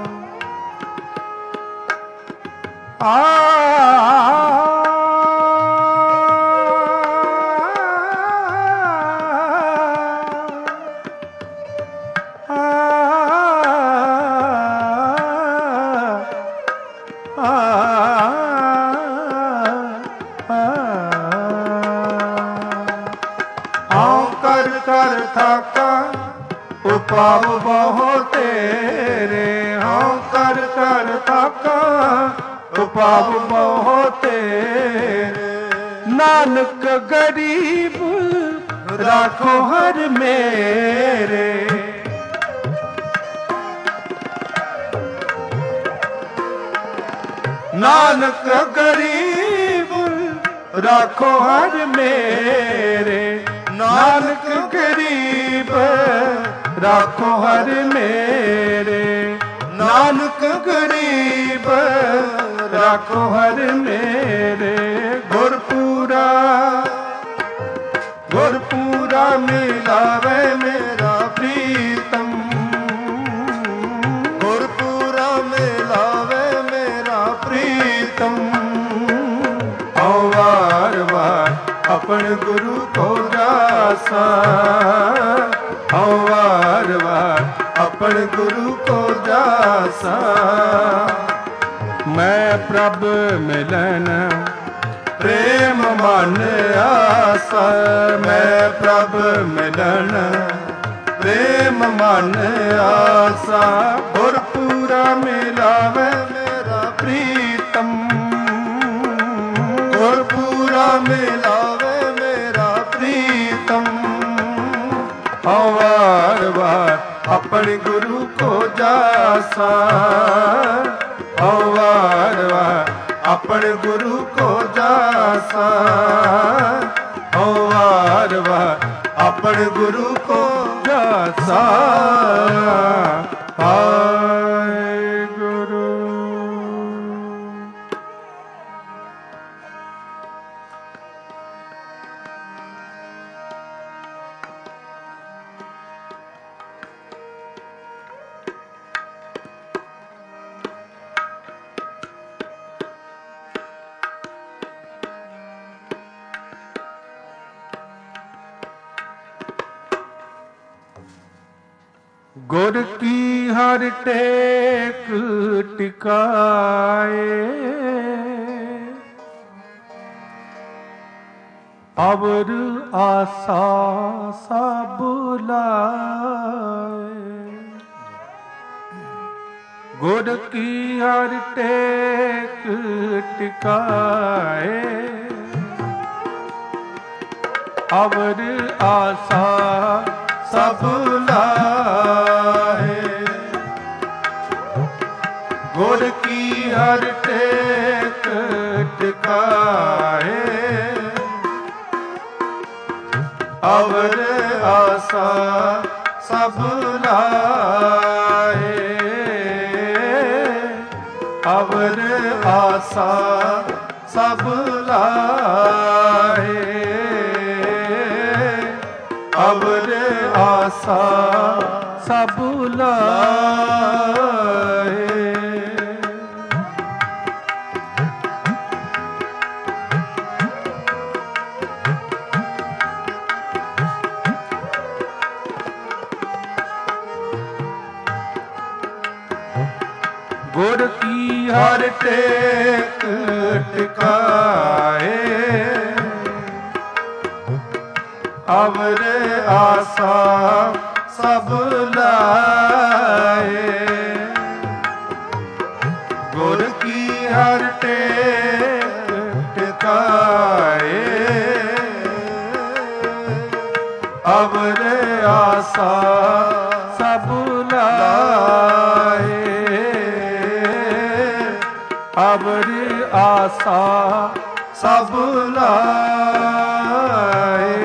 ਕਰ ਕਰ ਥਾਕਾ ਉਪਾਵ ਬਹੁ ਤੇਰੇ। ਹਉ ਕਰ ਕਰ ਥਾਕਾ ਉਪਾਵ ਬਹੁ ਤੇਰੇ। ਨਾਨਕ ਗਰੀਬ ਰਾਖੋ ਹਰ ਮੇਰੇ। ਨਾਨਕ ਗਰੀਬ ਰਾਖੋ ਹਰ ਮੇਰੇ, ਨਾਨਕ ਗਰੀਬ ਰਾਖੋ ਹਰ ਮੇਰੇ, ਨਾਨਕ ਗਰੀਬ ਰਾਖੋ ਹਰ ਮੇਰੇ। ਗੁਰਪੂਰਾ ਗੁਰਪੂਰਾ ਮਿਲਾਵੇ ਮੇਰਾ ਪ੍ਰੀਤਮ, ਗੁਰਪੂਰਾ ਮਿਲਾਵੇ ਮੇਰਾ ਪ੍ਰੀਤਮ। ਹਉ ਵਾਰ ਵਾਰ ਆਪਣ ਗੁਰੂ ਕੋ ਜਾਸਾ, ਹਉ ਵਾਰ ਵਾਰ ਆਪਣ ਗੁਰੂ ਕੋ ਜਾਸਾ। ਮੈਂ ਪ੍ਰਭ ਮਿਲਨ ਪ੍ਰੇਮ ਮਨ ਆਸਾ, ਮੈਂ ਪ੍ਰਭ ਮਿਲਨ ਪ੍ਰੇਮ ਮਨ ਆਸਾ। ਗੁਰਪੂਰਾ ਮਿਲਾਵੇ ਮੇਰਾ ਪ੍ਰੀਤਮ, ਗੁਰਪੂਰਾ ਮਿਲਾਵੇ ਮੇਰਾ ਪ੍ਰੀਤਮ। ਹਉ ਵਾਰ ਵਾਰ ਆਪਣੇ ਗੁਰੂ ਕੋ ਜਾਸਾ, ਹਉ ਵਾਰ ਵਾਰ ਆਪਣੇ ਗੁਰੂ ਕੋ ਜਾਸਾ, ਹਉ ਵਾਰ ਵਾਰ ਆਪਣੇ ਗੁਰੂ ਕੋ ਜਾਸਾ। ਵਾਹਿਗੁਰੂ। ਗੁਰ ਕੀ ਹਰ ਟੇਕ ਟਿਕਾਏ, ਅਵਰ ਆਸਾ ਸਭ ਲਾਏ। ਗੁਰ ਕੀ ਹਰ ਟੇਕ ਟਿਕਾਏ, ਅਵਰ ਆਸਾ ਸਭ ਲਾਹੇ। ਗੁਰ ਕੀ ਹਰ ਟੇਕ ਟਿਕਾਏ, ਅਵਰ ਆਸਾ ਸਭ ਲਾਹੇ, ਅਵਰ ਆਸਾ ਸਭ ਲਾਹੇ, ਅਵਰ ਆਸਾ ਸਭ ਲਾਏ। ਗੁਰ ਕੀ ਹਰ ਟੇਕ ਟਿਕਾਏ, ਅਵਰ ਆਸਾ ਸਭ ਲਾਏ। ਗੁਰ ਕੀ ਹਰ ਟੇਕ ਟਿਕਾਏ, ਅਵਰ ਆਸਾ ਸਭ ਲਾਏ, ਅਵਰ ਆਸਾ ਸਭ ਲਾਏ।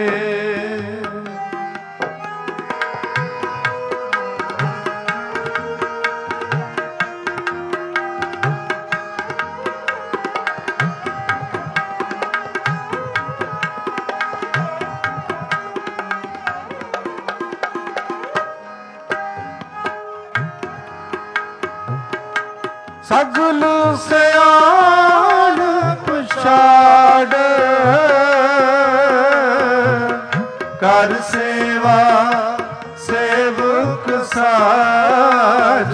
ਸਗਲ ਸਿਆਣਪ ਛਾੜ, ਕਰ ਸੇਵਾ ਸੇਵਕ ਸਾਜ।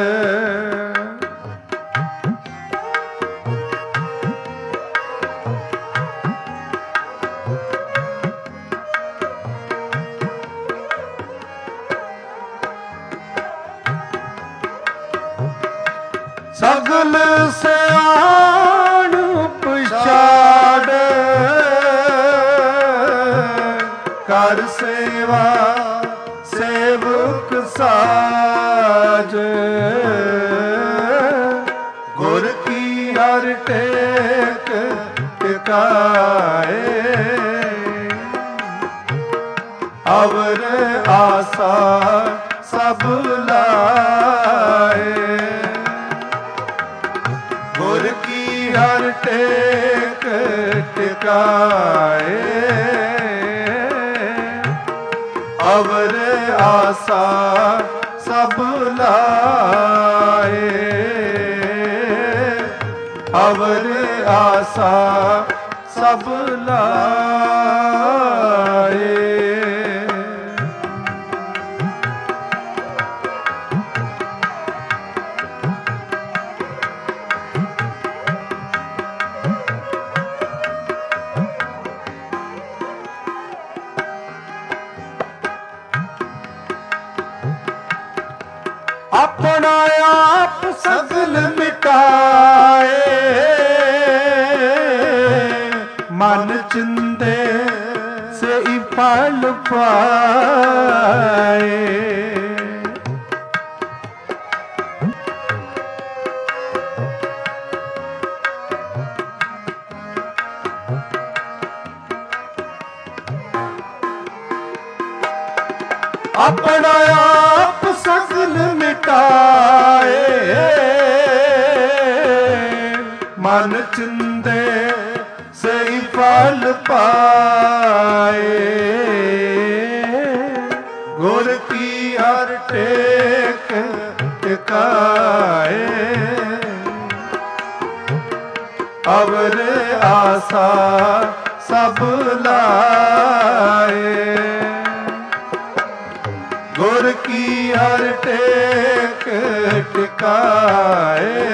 ਸਗਲ ਸਿਆਣਪ ਛਾੜ, ਕਰ ਸੇਵਾ ਸੇਵਕ ਸਾਜ। ਗੁਰ ਕੀ ਟੇਕ ਟਿਕਾਏ, ਅਵਰ ਆਸਾ ਸਭ ਲਾਏ। ਗੁਰ ਕੀ ਹਰ ਟੇਕ ਟਿਕਾਏ, ਅਵਰ ਆਸਾ ਸਭ ਲਾਏ, ਅਵਰ ਆਸਾ ਸਭ ਲਾਏ। ਆਪਣਾ ਆਪ ਸਗਲ ਮਿਟਾਏ, ਮਨ ਚਿੰਦੇ ਸਈ ਫਲ ਪਾਏ। ਆਪਣਾ ਆਪ ਸਗਲ ਮਿਟਾਏ, ਮਨ ਚਿੰਦੇ ਸਈ ਫਲ ਪਾਏ। ਗੁਰ ਕੀ ਹਰ ਟੇਕ ਟਿਕਾਏ, ਅਵਰ ਆਸਾ ਸਭ ਲਾਏ। ਗੁਰ ਕੀ ਹਰ ਟੇਕ ਟਿਕਾਏ,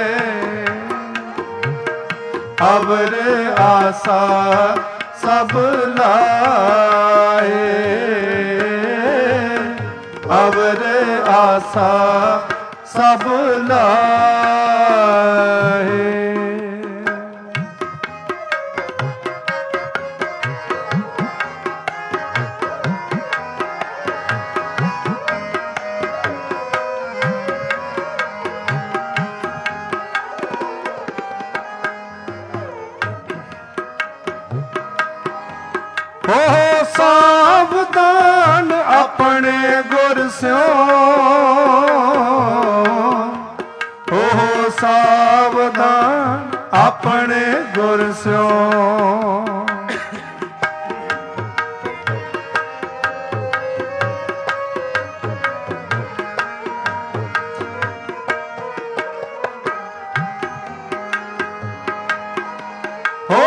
ਅਵਰ ਆਸਾ ਸਭ ਲਾਏ, ਅਵਰ ਆਸਾ ਸਭ ਲਾਏ। ਹੋ ਸਾਵਧਾਨ ਆਪਣੇ ਗੁਰ ਸਿਓ, ਹੋ ਸਾਵਧਾਨ ਆਪਣੇ ਗੁਰ ਸਿਓ। ਹੋ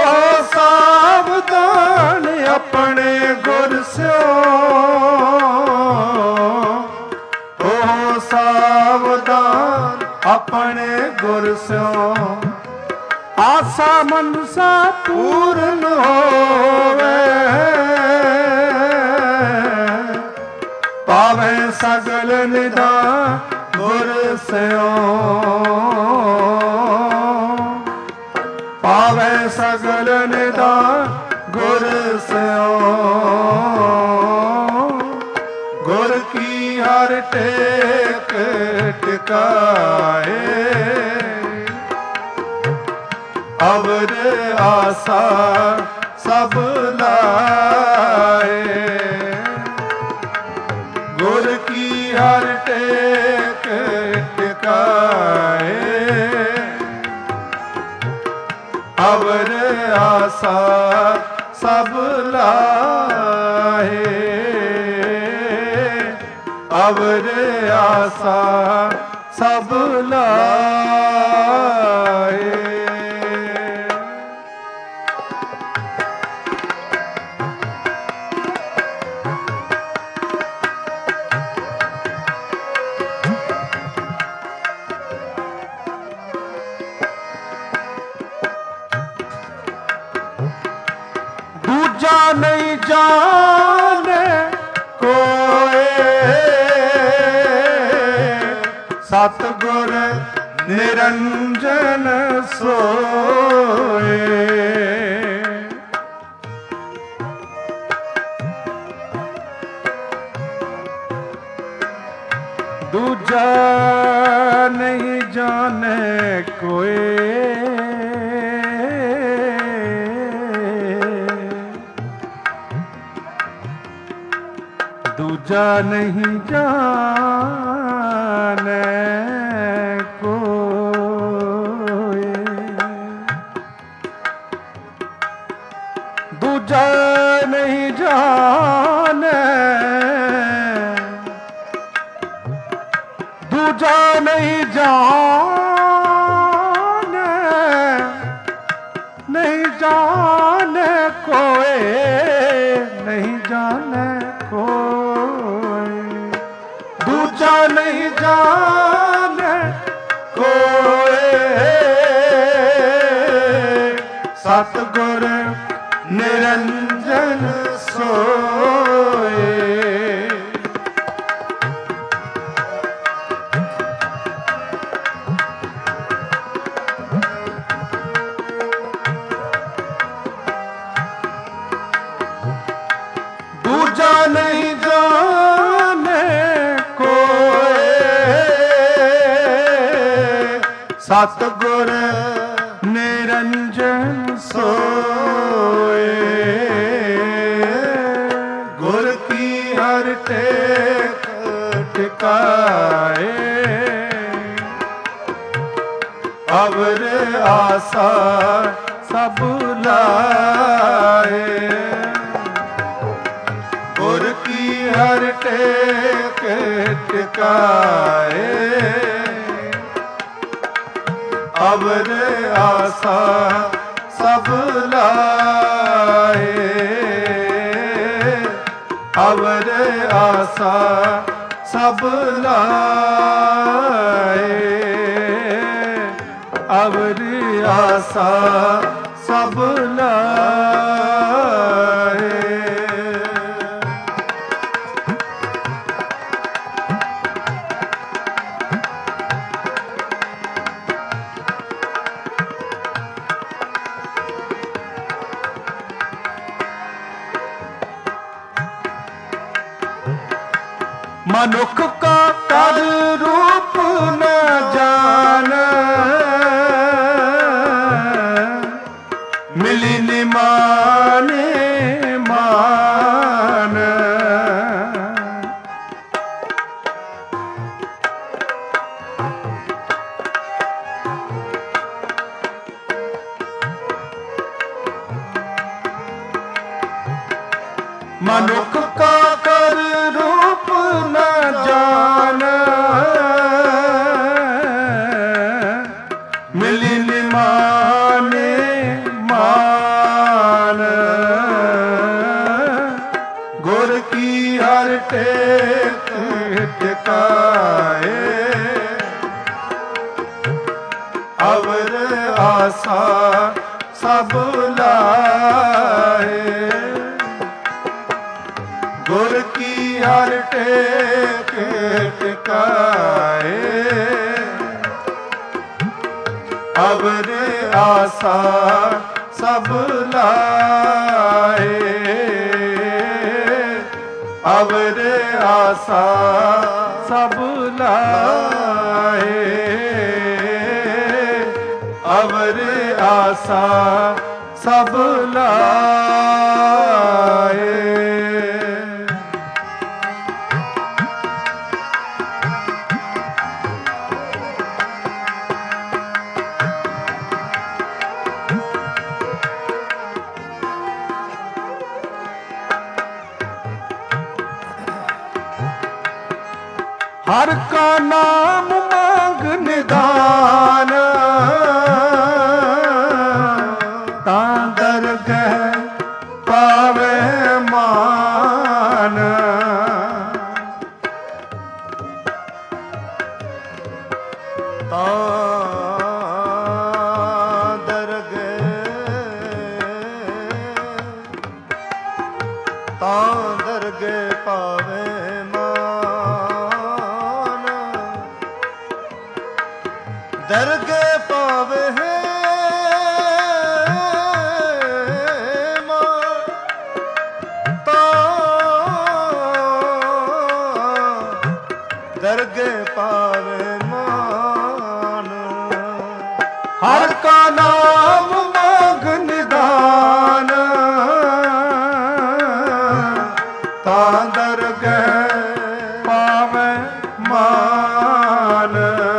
ਸਾਵਧਾਨ ਆਪਣੇ ਗੁਰ ਸਿਓ, ਹੋ ਸਾਵਧਾਨ ਆਪਣੇ ਗੁਰ ਸਿਓ। ਆਸਾ ਮਨਸਾ ਪੂਰਨ ਹੋਵੇ, ਪਾਵੇ ਸਗਲ ਨਿਦਾਨ ਗੁਰ ਸਿਓ, ਪਾਵੇ ਸਗਲ ਨਿਦਾਨ ਗੁਰ ਸਿਓ। ਗੁਰ ਕੀ ਹਰ ਟੇਕ ਟਿਕਾਏ, ਅਵਰ ਆਸਾ ਸਭ ਲਾਏ। ਗੁਰ ਕੀ ਹਰ ਟੇਕ ਟਿਕਾਏ, ਅਵਰ ਆਸਾ ਸਭ ਲਾਏ, ਅਵਰ ਆਸਾ ਸਭ ਲਾਏ। ਦੂਜਾ ਨਹੀਂ ਜਾਣੇ ਕੋਏ, ਸਤਿਗੁਰ ਨਿਰੰਜਨ ਸੋਏ। ਦੂਜਾ ਨਹੀਂ ਜਾਣੇ ਕੋਏ, दूजा नहीं जाने कोई, दूजा नहीं जाने, दूजा नहीं जाने, नहीं जाने कोई, नहीं जाने कोई, दूजा नहीं जाने कोई, सतगुर निरंजन सोए। दूजा नहीं जाने कोई, सतगुर निरंजन सोए। गुर की हर टेक टिकाए, अवर आशा सब लाए। गुर की हर टेक टिकाए, अवर आशा सब लाए। अवर आशा सब लाए, अवर आशा सब लाए। मनुख का कर रूप न जान, मिली निमाने मान। मनुख का कर रूप न जान, मिली निमाने मान। गुर की हर टेक टिकाए, अवर आशा सब लाए। गुर की हर टेक टिकाए, अवर आशा सब लाए। अवर आशा सब लाए, अवर आशा सब लाए। हर का नाम मांग निदान, तां दरगह पावे मान। तां दरगह पावे मान। दरगह पावे है मान, दरगह पावे मान। हर का नाम मांग निदान, तां दरगह ਸਮਾਨ,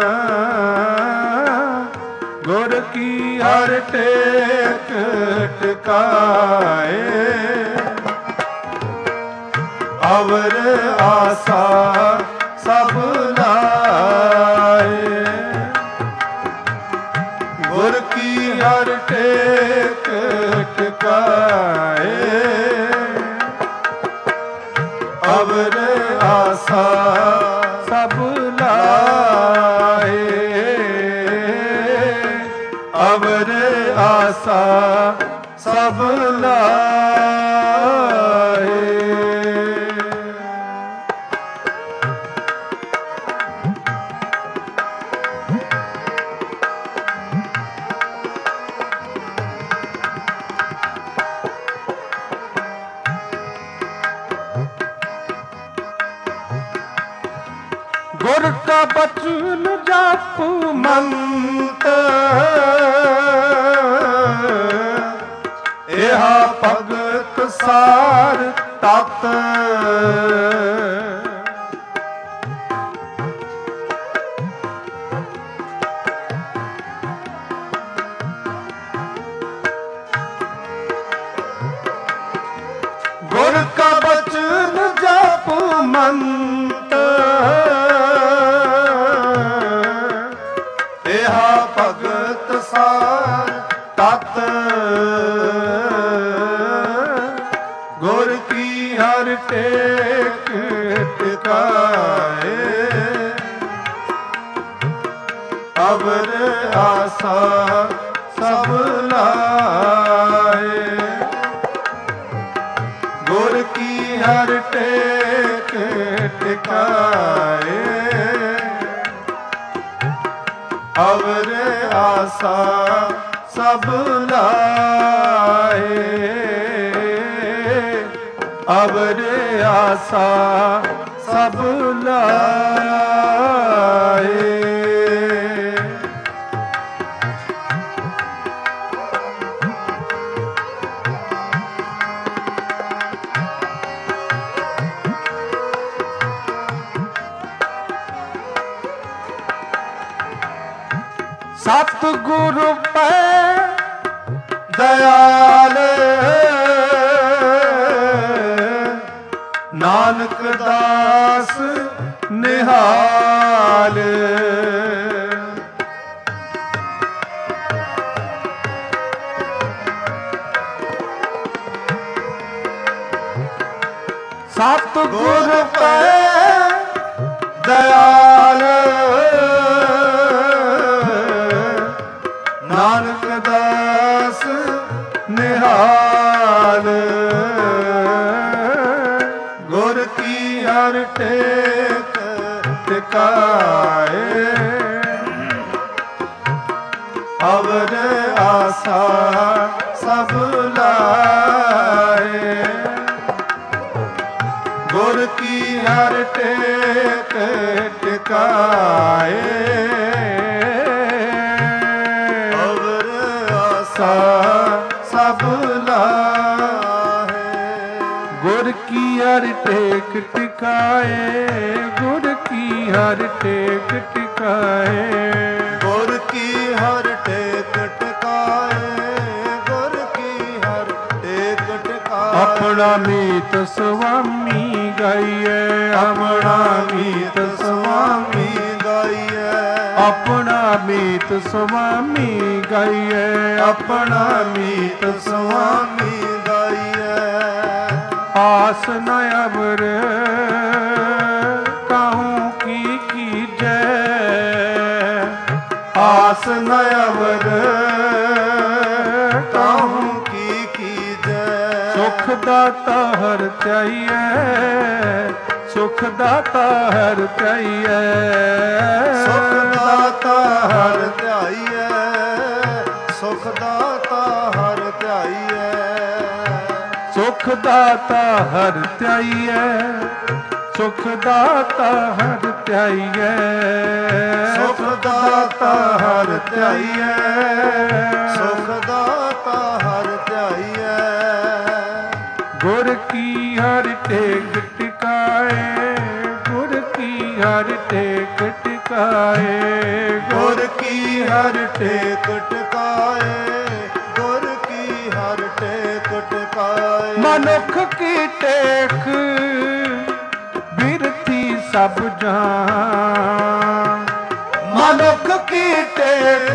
ਗੁਰ ਕੀ ਹਰ ਟੇਕ ਟਿਕਾਏ, ਅਵਰ ਆਸਾ ਸਭ ਲਾਏ, ਗੁਰ ਕੀ ਹਰ ਟੇਕ ਟਿਕਾਏ, ਅਵਰ ਆਸਾ ਸਭ ਲਾਏ, ਅਵਰ ਆਸਾ ਸਭ ਲਾਏ। ਗੁਰ ਕਾ ਬਚਨ ਜਪ ਮੰਤ, ਇਹਾ ਭਗਤ ਸਾਰ ਤਤ, ਗੁਰ ਕਾ ਬਚਨ ਜਪ ਮੰਤ, ਇਹਾ ਭਗਤ ਸਾਰ ਤਤ, ਗੁਰ ਕੀ ਹਰ ਟੇਕ ਟਿਕਾਏ, ਅਵਰ ਆਸਾ ਸਭ ਲਾਏ, ਗੁਰ ਕੀ ਹਰ ਟੇਕ ਟਿਕਾਏ, ਅਵਰ ਆਸਾ ਸਭ ਲਾਏ, ਅਵਰ ਆਸਾ ਸਭ ਲਾਏ। ਸਤਿਗੁਰ ਪੈ ਦਇਆਲ, ਨਾਨਕ ਦਾਸ ਨਿਹਾਲ, ਸਤਿਗੁਰ ਪੈ ਦਇਆਲ, ਨਾਨਕ ਦਾਸ ਨਿਹਾਲ, ਗੁਰ ਕੀ ਹਰ ਟੇਕ ਟਿਕਾਏ, ਅਵਰ ਆਸਾ ਸਭ ਲਾਏ, ਗੁਰ ਕੀ ਹਰ ਟੇਕ ਟਿਕਾਏ, ਸਭ ਲਾਹੇ, ਗੁਰ ਕੀ ਹਰ ਟੇਕ ਟਿਕਾਏ, ਗੁਰ ਕੀ ਹਰ ਟੇਕ ਟਿਕਾਏ, ਗੁਰ ਕੀ ਹਰ ਟੇਕ ਟਿਕਾਏ, ਗੁਰ ਕੀ ਹਰ ਟੇਕ ਟਿਕਾਏ, ਆਪਣਾ ਮੀਤ ਸੁਆਮੀ ਗਾਈਏ, ਆਪਣਾ ਮੀਤ ਸੁਆਮੀ ਗਾਈਏ, ਆਪਣਾ ਮੀਤ ਸੁਆਮੀ ਗਾਈਏ, ਆਪਣਾ ਮੀਤ ਸੁਆਮੀ ਗਾਈਏ, ਆਸ ਨ ਅਵਰ ਕਾਹੂ ਕੀ ਕੀਜੈ, ਆਸ ਨ ਅਵਰ ਕਾਹੂ ਕੀ ਕੀਜੈ, ਸੁਖ ਦਾਤਾ ਹਰ ਚਾਹੀਏ, ਸੁਖ ਦਾਤਾ ਹਰ ਚਾਹੀਏ, ਸੁਖ ਦਾਤਾ ਹਰ ਧਿਆਈਐ, ਸੁਖ ਦਾਤਾ ਹਰ ਧਿਆਈਐ, ਸੁਖ ਦਾਤਾ ਹਰ ਧਿਆਈਐ, ਸੁਖ ਦਾਤਾ ਹਰ ਧਿਆਈਐ, ਸੁਖ ਦਾਤਾ ਹਰ ਧਿਆਈਐ, ਸੁਖ ਦਾਤਾ ਹਰ ਧਿਆਈਐ, ਗੁਰ ਕੀ ਹਰ ਟੇਕ ਟਿਕਾਏ, ਗੁਰ ਕੀ ਹਰ ਟੇਕ ਟੇਕ ਟਿਕਾਏ, ਗੁਰ ਕੀ ਹਰ ਟੇਕ ਟਿਕਾਏ, ਗੁਰ ਕੀ ਹਰ ਟੇਕ ਟਿਕਾਏ। ਮਨੁੱਖ ਕੀ ਟੇਕ ਬਿਰਥੀ ਸਭ ਜਾਨ, ਮਨੁੱਖ ਕੀ ਟੇਕ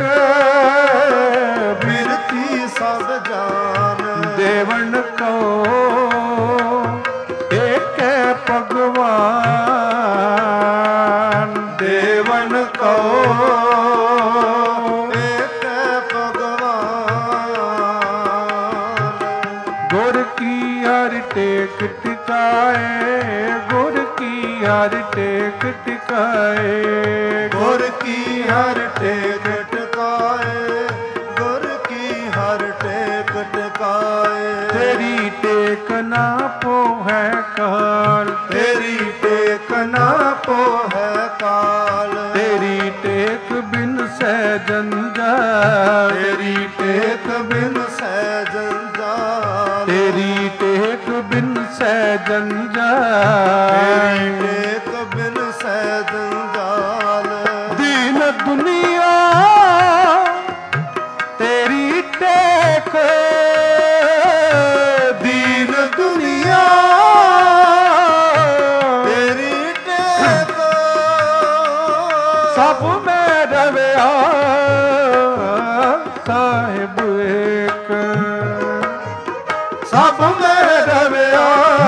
ਬਿਰਥੀ ਸਭ ਜਾਨ। ਦੇਵਨ ਕੋ ਏਕੈ ਭਗਵਾਨ, ਦੇਵਨ ਕੋ ਏਕੈ ਭਗਵਾਨ। ਗੁਰ ਕੀ ਹਰ ਟੇਕ ਟਿਕਾਏ, ਗੁਰ ਕੀ ਹਰ ਟੇਕ ਟਿਕਾਏ, ਗੁਰ ਕੀ ਹਰ ਟੇਕ ਟਿਕਾਏ, ਗੁਰ ਕੀ ਹਰ ਟੇਕ ਟਿਕਾਏ। ਤੇਰੀ ਟੇਕ ਨਾ ਪੋਹੈ ਕਾਲ, ਤੇਰੀ ਟੇਕ ਨਾ ਪੋਹੈ ਕਾਲ। ਤੇਰੀ ਟੇਕ ਬਿਨ ਸਹਿ ਜੰਜਾਲ, ਤੇਰੀ ਟੇਕ ਬਿਨ ਸਹਿ ਜੰਜਾਲ। ਤੇਰੀ ਟੇਕ ਬਿਨ ਸਹਿ ਤੇਰੀ ਜੰਜਾਲ। ਟੇਕ ਬਿਨ ਸਹਿ ਜੰਜਾਲ। ਦੀਨ ਦੁਨੀਆ ਤੇਰੀ ਟੇਕ, ਦੀਨ ਦੁਨੀਆ ਤੇਰੀ ਟੇਕ ਸਭ ਮੈਂ ਰਵਿਆ ਸਾਹਿਬ ਏਕ, ਸਭ ਮੈਂ ਰਵਿਆ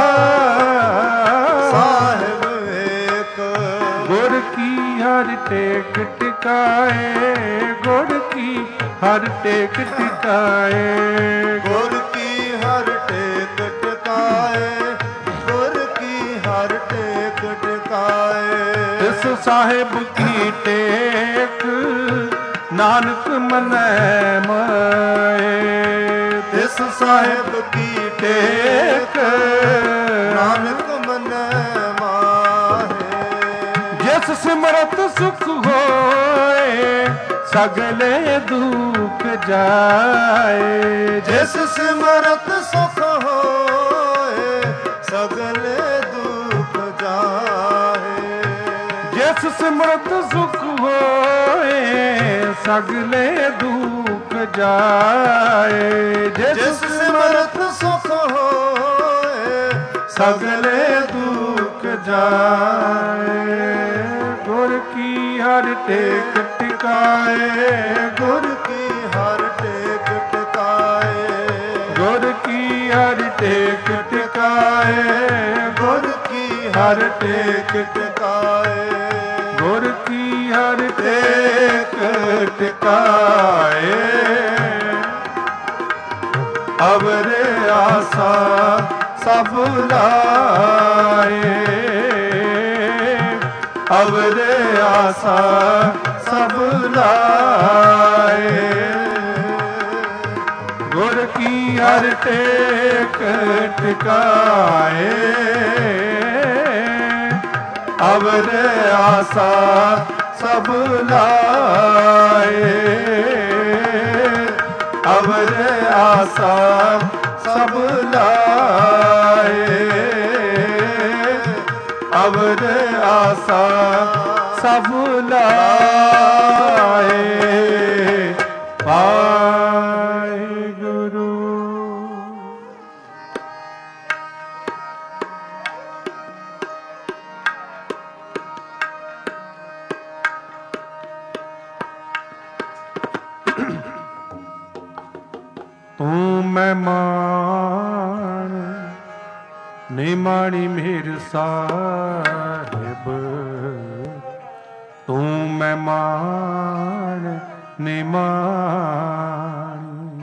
ਸਾਹਿਬ ਏਕ। ਗੁਰ ਕੀ ਹਰ ਟੇਕ ਟਿਕਾਏ, ਗੁਰ ਕੀ ਹਰ ਟੇਕ ਟਿਕਾਏ, ਗੁਰ ਕੀ ਹਰ ਟੇਕ ਟਿਕਾਏ, ਗੁਰ ਕੀ ਹਰ ਟੇਕ ਟਿਕਾਏ। ਇਸ ਸਾਹਿਬ ਕੀ ਟੇਕ ਨਾਨਕ ਮਨੈ ਮਾਏ, ਇਸ ਸਾਹਿਬ ਕੀ ਟੇਕ ਨਾਨਕ ਮਨੈ ਮਾਹੇ। ਜਿਸ ਸਿਮਰਤ ਸੁਖ ਹੋਏ ਸਗਲੇ ਦੁਖ ਜਾਏ, ਜਿਸ ਸਿਮਰਤ ਸੁਖ ਹੋਏ ਸਗਲੇ ਦੁਖ ਜਾਏ। ਜਿਸ ਸਿਮਰਤ ਸੁਖ ਹੋਏ ਸਗਲੇ ਦੁਖ ਜਾਏ, ਜਿਸ ਸਿਮਰਤ ਸੁਖ ਹੋਏ ਸਗਲੇ ਦੁਖ ਜਾਏ। ਗੁਰ ਕੀ ਹਰ ਟੇਕ ਟਿਕਾਏ, ਗੁਰ ਕੀ ਹਰ ਟੇਕ ਟਿਕਾਏ, ਗੁਰ ਕੀ ਹਰ ਟੇਕ ਟਿਕਾਏ, ਗੁਰ ਕੀ ਹਰ ਟੇਕ ਟਿਕਾਏ, ਗੁਰ ਕੀ ਹਰ ਟੇਕ ਟਿਕਾਏ। ਅਵਰੇ ਆਸਾ ਸਭ ਲਾਏ, ਅਵਰੇ ਆਸਾ ਸਭ ਲਾਏ। ਗੁਰ ਕੀ ਹਰ ਟੇਕ ਟਿਕਾਏ, ਅਵਰੇ ਆਸਾ ਸਭ ਲਾਏ, ਅਵਰੇ ਆਸਾ ਸਭ ਲਾਏ, ਅਵਰੇ ਆਸਾ ਸਭ ਲਾਏ। ਵਾਹਿਗੁਰੂ। ਤੂੰ ਮਹਿਮਾਨ ਨਿਮਾਣੀ ਮੇਰ ਸਾਹਿਬ, ਤੂੰ ਮਹਿਮਾਨ ਨਿਮਾਣੀ,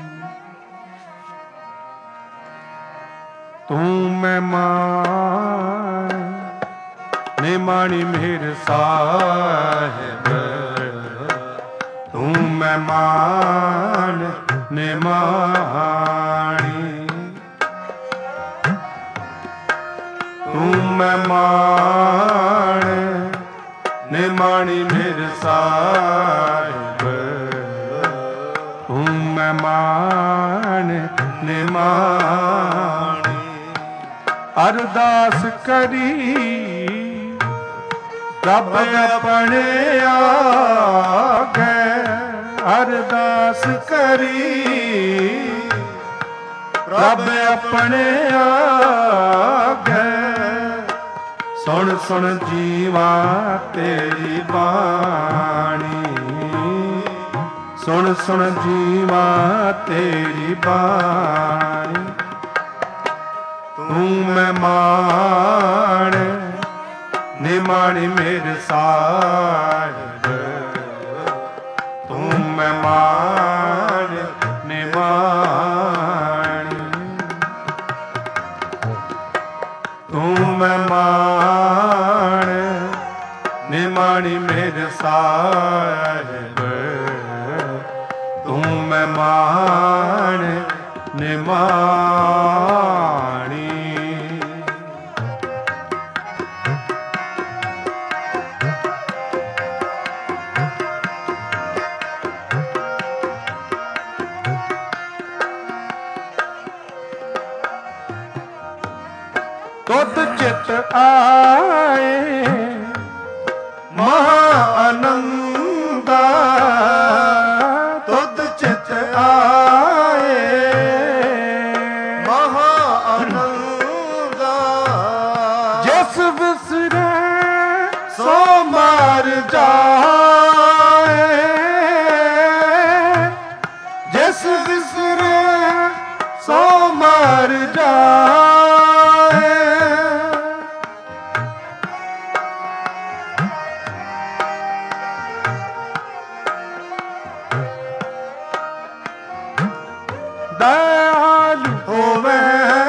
ਤੂੰ ਮਹਿਮਾਨ ਨਿਮਾਣੀ ਮੇਰ ਸਾਹਿਬ, ਤੂੰ ਮਹਿਮਾਨ ਨਿਮਾਣੀ, ਤੂੰ ਮਹਿਮਾਨ ਨਿਮਾਣੀ ਮੇਰੇ ਸਾਹਿਬ, ਤੂੰ ਮਹਿਮਾਨ ਨਿਮਾਣੀ। ਅਰਦਾਸ ਕਰੀ ਰੱਬ ਆਪਣੇ ਆਗੇ ਅਰਦਾਸ ਕਰੀ, ਰੱਬ ਆਪਣੇ ਆਗੇ ਸੁਣ ਸੁਣ ਜੀਵਾ ਤੇਰੀ ਬਾਣੀ, ਸੁਣ ਸੁਣ ਜੀਵਾ ਤੇਰੀ ਬਾਣੀ। ਤੂੰ ਮਹਿਮਾਨ ਨਿਮਾਣੀ ਮੇਰੇ ਸਾਹਿਬ, ਤੂੰ ਮਹਿਮਾਨ ਨਿਮਾਣੀ, ਤੂੰ ਮਹਿਮਾਨ ਨਿਮਾਣੀ ਮੇਰੇ ਸਾਹਿਬ, ਤੂੰ ਮਹਿਮਾਨ ਨਿਮਾਣੀ। ਤੁਧ ਚਿਤ ਆਏ ਮਹਾ ਆਨੰਦਾ, ਤੁਧ ਚਿਤ ਆਏ ਮਹਾ ਆਨੰਦਾ। ਜਿਸ ਵਿਸਰੇ ਸੋ ਮਾਰ ਜਾਏ, ਜਿਸ ਵਿਸਰੇ ਸੋ ਮਾਰ ਜਾਏ। ਦਇਆਲੂ ਹੋਵੇ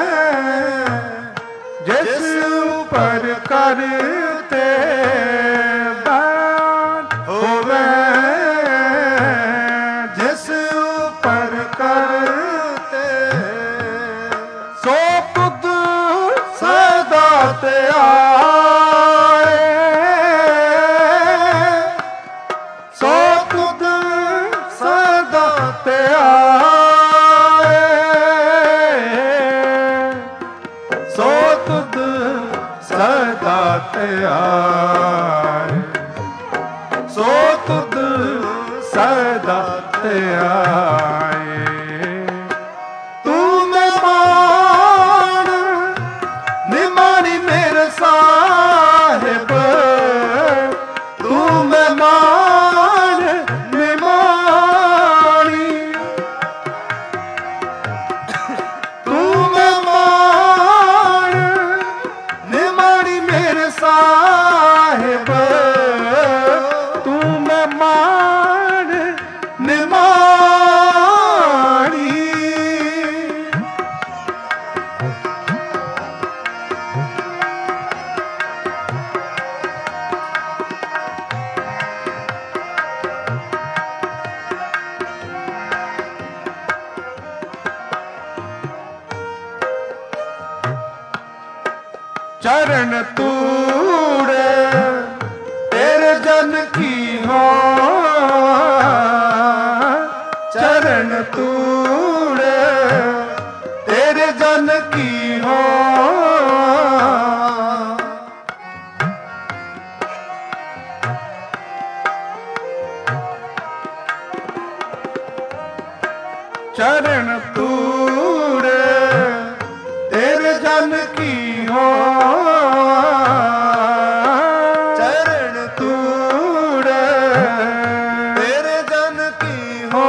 ਜਿਸ ਉਪਰ ਕਰਤੇ ਦਇਆਲ ਹੋਵੇ, ਜਿਸ ਉਪਰ ਕਰਤੇ ਸੋ ਤੁਧ ਸਦਾ ਤੇ ਆਏ, ਸੋ ਤੁਧ ਸਦਾ ਤੇ ਆਏ, ਸੋ ਤੁਧ ਸਦਾ ਤੇ ਆਏ, ਸੋ ਤੁਧ ਸਦਾ ਤੇ ਆਏ। ਤੂੰ ਮਹਿਮਾਨ ਨਿਮਾਣੀ ਮੇਰੇ ਸਾਹਿਬ, ਤੂੰ ਮਹਿਮਾਨ ਨਿਮਾਣੀ, ਤੂੰ ਮਹਿਮਾਨ ਨਿਮਾਣੀ ਮੇਰੇ ਸਾਹਿਬ, ਤੂੰ ਮਹਿਮਾਨ ਨਿਮਾਣੀ। चरण तूड़े तेरे जन की हो, चरण तूड़े तेरे जन की हो। चरण तूड़े तेरे जन की हो, चरण तूड़े तेरे जन की हो।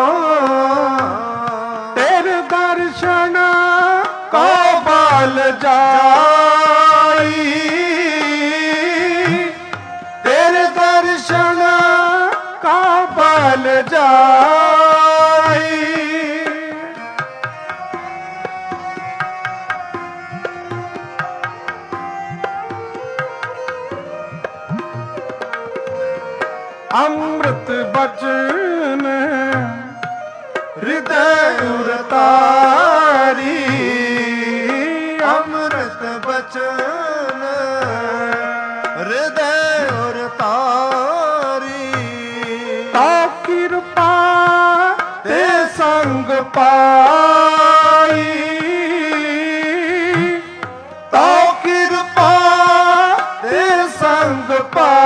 तेरे दर्शन को बाल जाई, तेरे दर्शन का बाल जाई। अमृत बचन हृदय उतारी, अमृत बचन हृदय उतारी। ता कृपा ते संग पाई, ता कृपा ते संग पाई।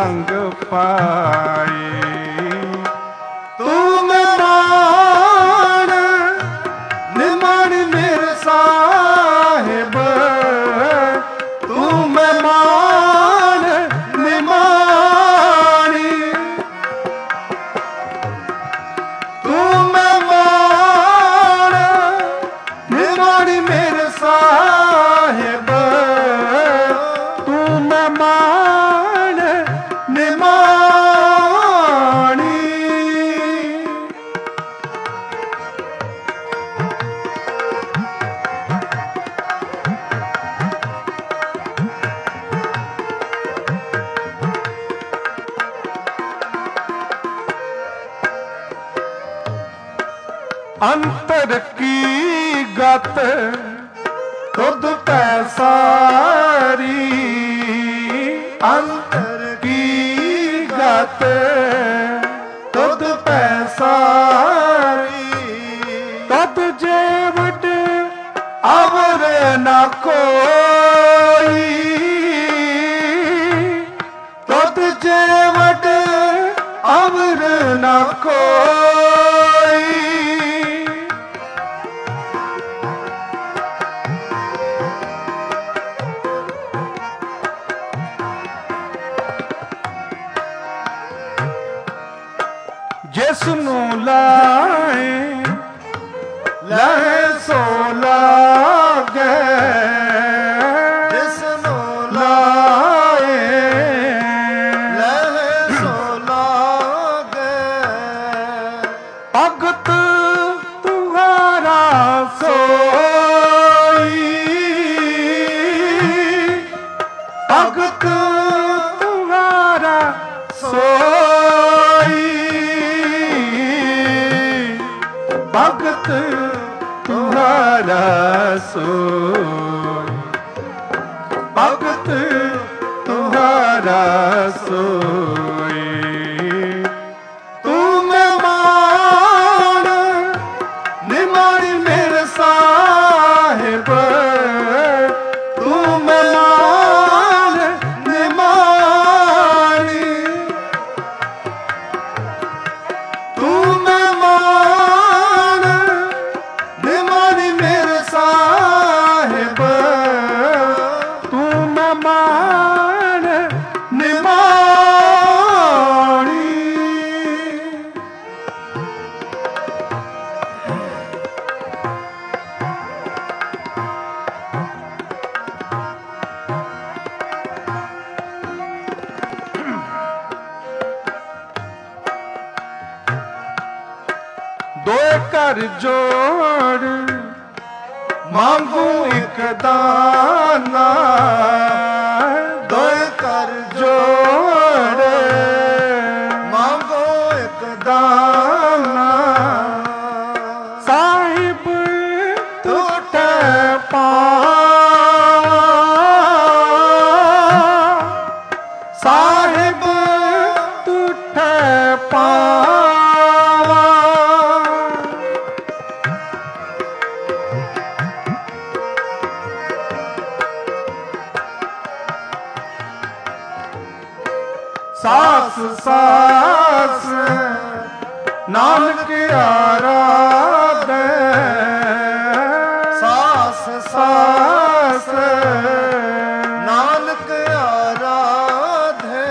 ਸੰਗ ਪਾਈ। ਤੂੰ ਮਹਿਮਾਨ ਨਿਮਾਣ ਮੇਰੇ ਸਾਹਿਬ, ਤੂੰ ਮਹਿਮਾਨ ਨਿਮਾਣੀ, ਤੂੰ ਮਹਿਮਾਨ ਨਿਮਾਣੀ ਮੇਰੇ ਸਾਹਿਬ, ਤੂੰ ਮਹਿਮਾਨ ਨਿਮਾਣੀ। ਅੰਤਰ ਕੀ ਗਤ ਤੁਧ ਪੈ ਸਾਰੀ, ਅੰਤਰ ਕੀ ਗਤ ਤੁਧ ਪੈ ਸਾਰੀ, ਤਦ ਜੀਵਟ ਅਵਰ ਨ ਕੋਈ, ਤਦ ਜੀਵਟ ਅਵਰ ਨ ਕੋਈ। ਜਿਸ ਨੂੰ ਲਾਏ ਲਹਿ ਸੋ ਲਾਗੇ, ਜਿਸ ਨੂੰ ਲਾਏ ਲਹਿ ਸੋ ਲਾਗੇ, ਭਗਤ ਤੁਹਾਰਾ ਸੋਈ, ਭਗਤ ਤੁਹਾਰਾ ਸੋਈ, ਭਗਤ ਤੁਹਾਰਾ ਸੋਈ, ਭਗਤ ਤੁਹਾਰਾ ਸੋਈ। ਤੂੰ ਮਹਿਮਾਨ ਨਿਮਾਣੀ ਮੇਰੇ ਸਾਹਿਬ, ਤੂੰ ਮਹਿਮਾਨ ਨਿਮਾਣੀ, ਤੂੰ ਮਹਿਮਾਨ ਨਿਮਾਣੀ ਮੇਰੇ ਸਾਹਿਬ, ਤੂੰ ਮਹਿਮਾਨ ਨਿਮਾਣੀ। ਦੋਏ ਘਰ ਜੋੜ ਮੰਗੂ ਇੱਕ ਦਾਨਾ, ਦੋਏ ਘਰ ਜੋੜ ਮੰਗੋ ਇੱਕ ਦਾਨਾ, ਸਾਹਿਬ ਟੁੱਟੇ ਪਾਵਾ, ਸਾਹਿਬ ਟੁੱਟੇ ਪਾਵਾ, ਸਾਸ ਸਾਸ ਨਾਨਕ ਆਰਾਧੇ, ਸਾਸ ਸਾਸ ਨਾਨਕ ਆਰਾਧੇ,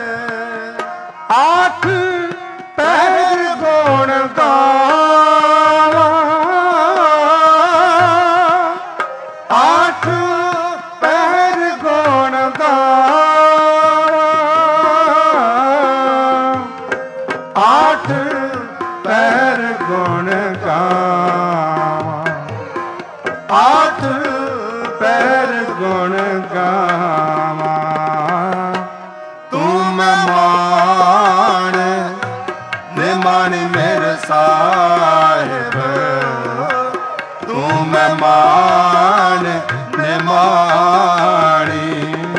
ਆਠ ਪਹਿਰ ਗੁਣ ਗਾਵਾ, ਆਠ ਪਹਿਰ ਗੁਣ ਗਾਵਾ, ਆਠ ਪਹਿਰ ਗੁਣ ਗਾਵਾ, ਆਠ ਪਹਿਰ ਗੁਣ ਗਾਵਾ। ਤੂੰ ਮਹਿਮਾਨ ਨਿਮਾਣ ਮੇਰੇ ਸਾਹਿਬ, ਤੂੰ ਮਹਿਮਾਨ ਨਿਮਾਣੀ,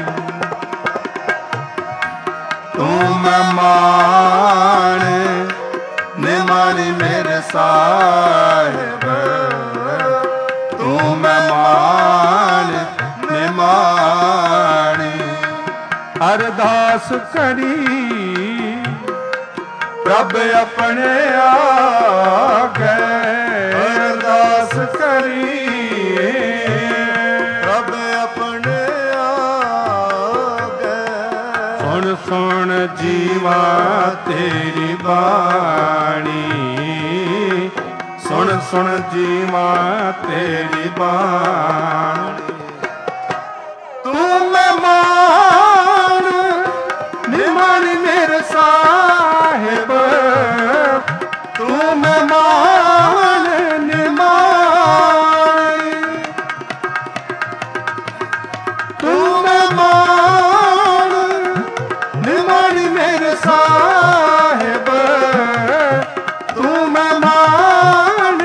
ਤੂੰ ਮਹਿਮਾਨ ਨਿਮਾਣੀ ਮੇਰੇ ਸਾਹਿਬ, ਤੂੰ ਮਹਿਮਾਨ ਨਿਮਾਣੀ। ਅਰਦਾਸ ਕਰੀ ਪ੍ਰਭ ਆਪਣੇ ਆਗੇ ਅਰਦਾਸ ਕਰੀ ਪ੍ਰਭ ਆਪਣੇ ਆਗੇ ਸੁਣ ਸੁਣ ਜੀਵਾ ਤੇਰੀ ਬਾਣੀ ਸੁਣ ਸੁਣ ਜੀਵਾ ਤੇਰੀ ਬਾਣੀ ਤੂੰ ਮਹਿਮਾਨ ਨਿਮਾਣੀ ਮੇਰੇ ਸਾਹਿਬ ਤੂੰ ਮਹਿਮਾਨ ਨਿਮਾਣੀ ਤੂੰ ਮਹਿਮਾਨ ਨਿਮਾਣੀ ਮੇਰੇ ਸਾਹਿਬ ਤੂੰ ਮਹਿਮਾਨ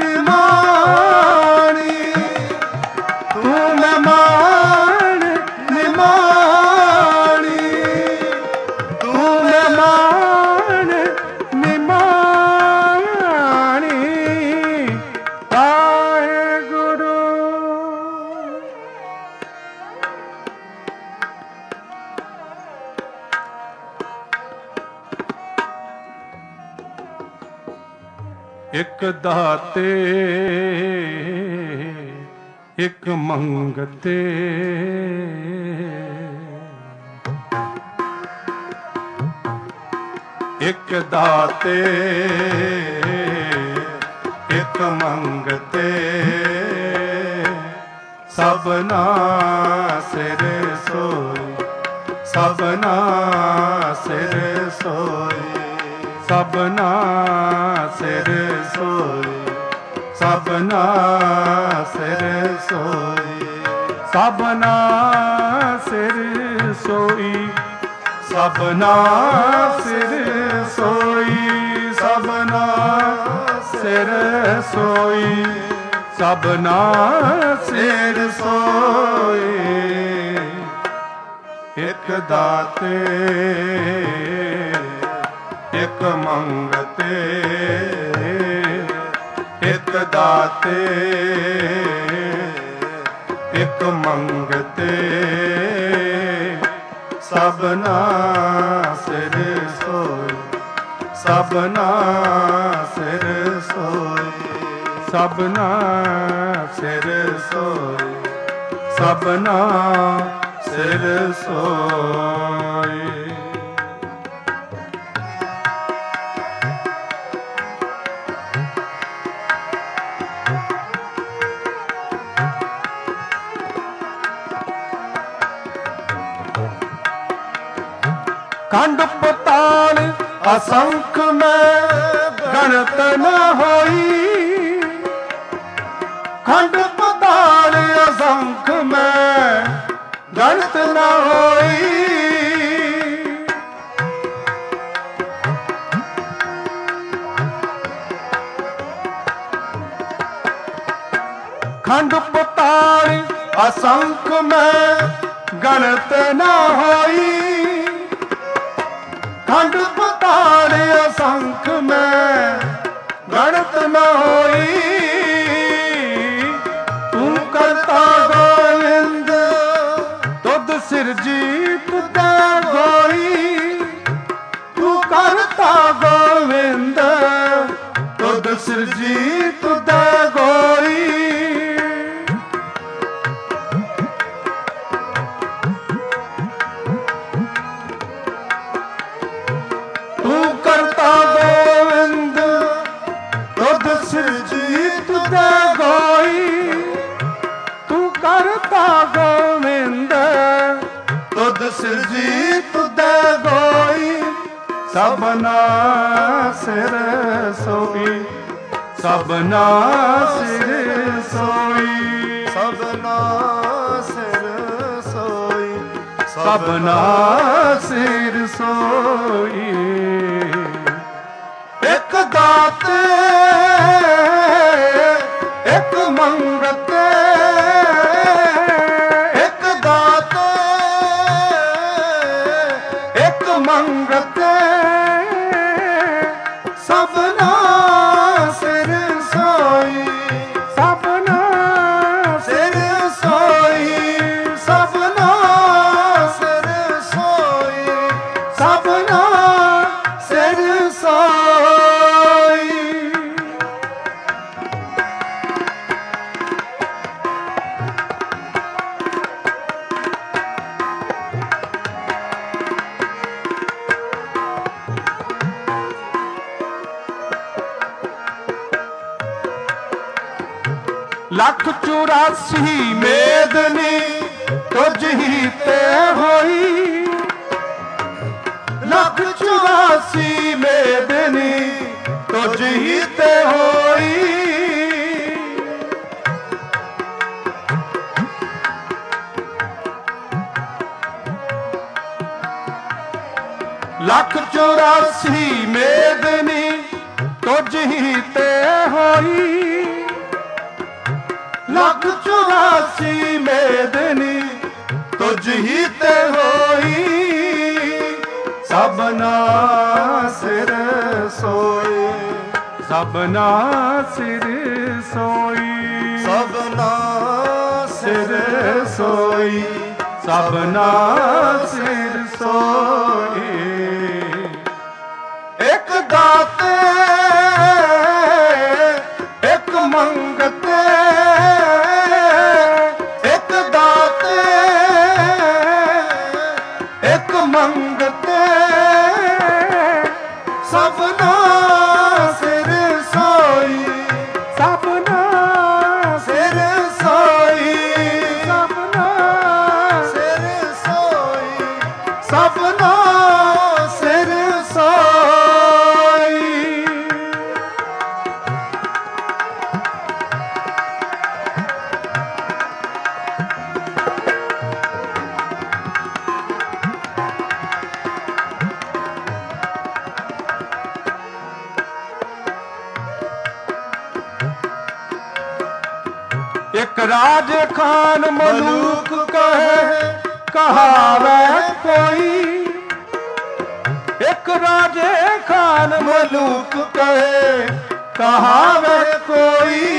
ਨਿਮਾਣੀ ਤੂੰ ਮਹਿਮਾਨ ਨਿਮਾਣੀ ਤੂੰ ਮਹਿਮਾਨ ਨਿਮਾਣੀ ਵਾਹਿਗੁਰੂ। ਇੱਕ ਦਾਤੇ ਇੱਕ ਮੰਗਤੇ ਇੱਕ ਦਾਤੇ ਇੱਕ ਮੰਗਤੇ ਸਭਨਾ ਸਿਰ ਸੋਈ ਸਭਨਾ ਸਿਰ ਸੋਈ ਸਭਨਾ ਸਿਰ ਸੋਈ ਸਭਨਾ ਸਿਰ ਸੋਈ ਸਭਨਾ ਸਿਰ ਸੋਈ ਸਭਨਾ ਸਿਰ ਸੋਈ ਸਭਨਾ ਸਿਰ ਸੋਈ ਸਭਨਾ ਸਿਰ ਸੋਈ ਇੱਕ ਦਾਤੇ ਇੱਕ ਮੰਗਤੇ ਇੱਕ ਦਾਤੇ ਇੱਕ ਮੰਗਤੇ ਸਭਨਾ ਸਿਰ ਸੋਈ ਸਭਨਾ ਸਿਰ ਸੋਈ ਸਭਨਾ ਸਿਰ ਸੋਈ ਸਭਨਾ ਸਿਰ ਸੋਈ। खंड पताल असंख में गणत न होई खंड पताल असंख में गणत न होई खंड पताल असंख में गणत न होई खंड पताल असंख में गणत न होई तू करता गोविंद तुद सिरजीत दा गोई तू करता गोविंद तुद सिरजीत दा गोई सिरजीत दे गोई सबना सिर सोई सबना सिर सोई सबना सिर सोई सबना सिर सोई एक दाते एक मंगते मंगते सबना सिर सोई सबना सिर सोई सबना सिर सोई ਲੱਖ 84 ਮੇਦਨੀ ਤੁਝ ਹੀ ਤੇ ਹੋਈ, ਲੱਖ 84 ਮੇਦਨੀ ਤੁਝ ਹੀ ਤੇ ਹੋਈ। ਲੱਖ 84 ਮੇਦਨੀ ਤੁਝ ਹੀ ਤੇ ਹੋਈ, ਲੱਖ 84 ਮੇਦਨੀ ਤੁਝ ਹੀ ਤੇ ਹੋਈ। ਸਭਨਾ ਸਿਰ ਸੋਏ, ਸਭਨਾ ਸਿਰ ਸੋਈ, ਸਭਨਾ ਸਿਰ ਸੋਈ, ਸਭਨਾ ਸਿਰ ਸੋਈ। ਇੱਕ ਦਾਤੇ ਇੱਕ ਮੰਗਤੇ, ਇੱਕ ਦਾਤੇ ਇੱਕ ਮੰਗਤੇ, ਸਭਨਾ ਸਿਰ ਸੋਈ, ਸਭਨਾ ਸਿਰ ਸੋਈ, ਸਭਨਾ ਸਿਰ ਸੋਈ, ਸਭਨਾ ਸਿਰ ਸੋਈ। ਇੱਕ ਰਾਜ ਖਾਨ ਮਲੂਕ ਕਹੇ ਕਹਾਵੇ ਕੋਈ, ਇੱਕ ਰਾਜੇ ਖਾਨ ਮਲੂਕ ਕਹੇ ਕਹਾਵੇ ਕੋਈ।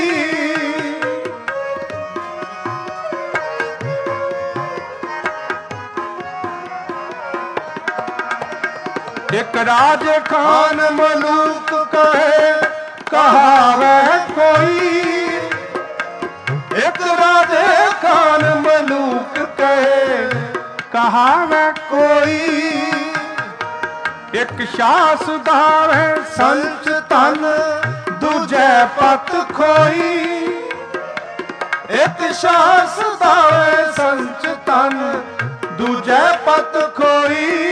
ਇੱਕ ਰਾਜੇ ਖਾਨ ਮਲੂਕ ਕਹੇ ਕਹਾਵੇ ਕੋਈ, ਇੱਕ ਰਾਜੇ ਖਾਨ ਮਲੂਕ ਕਹੇ ਕਹਾਵੇ ਕੋਈ। ਇੱਕ ਸ਼ਾਹ ਸੁਧਾਵੇ ਸੰਚ ਤਨ ਦੂਜੇ ਪਤ ਖੋਈ, ਇੱਕ ਸ਼ਾਹ ਸੁਧਾਵੇ ਸੰਚ ਤਨ ਦੂਜੇ ਪਤ ਖੋਈ।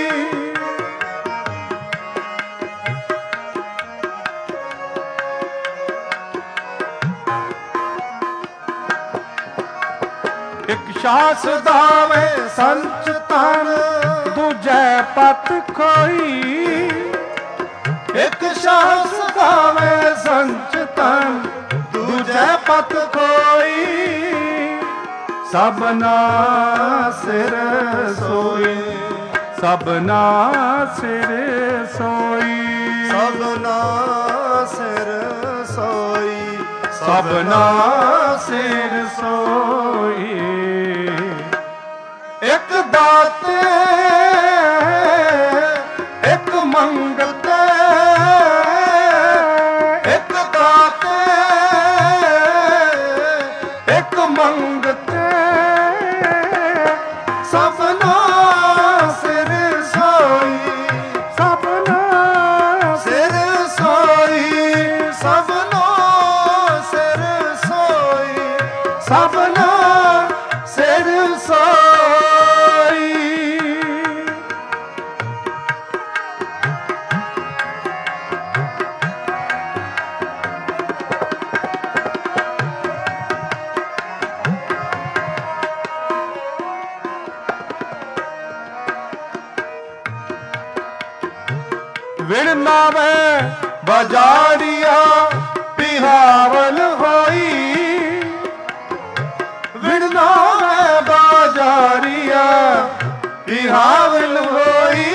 ਇੱਕ ਸ਼ਾਹ ਸੁਧਾਵੇ ਸੰਚ ਤਨ ਦੂਜੇ ਪਤ ਖੋਈ, ਇੱਕ ਸ਼ਾਹ ਸੁਧਾਵੇ ਸੰਚ ਤਨ ਦੂਜੇ ਪਤ ਖੋਈ। ਸਭਨਾ ਸਿਰ ਸੋਈ, ਸਭਨਾ ਸਿਰ ਸੋਈ, ਸਭਨਾ ਸਿਰ ਸੋਈ, ਸਭਨਾ ਸਿਰ ਸੋਈ। ਇੱਕ ਦਾਤੇ ਇੱਕ ਮੰਗਤੇ, ਇੱਕ ਦਾਤੇ ਇੱਕ ਮੰਗਤੇ, ਸਭਨਾ ਸਿਰ ਸੋਈ, ਸਭਨਾ ਸਿਰ ਸੋਈ, ਸਭਨਾ ਸਿਰ ਸੋਈ, ਸਭਨਾ ਸਿਰ ਸੋਈ। ਵਿਣ ਨਾਵੇ ਬਜਾਰੀਆ ਪਿਹਾਵਲ ਹੋਈ, ਵਿਣ ਨਾਵੇ ਬਜਾਰੀਆ ਪਿਹਾਵਲ ਹੋਈ।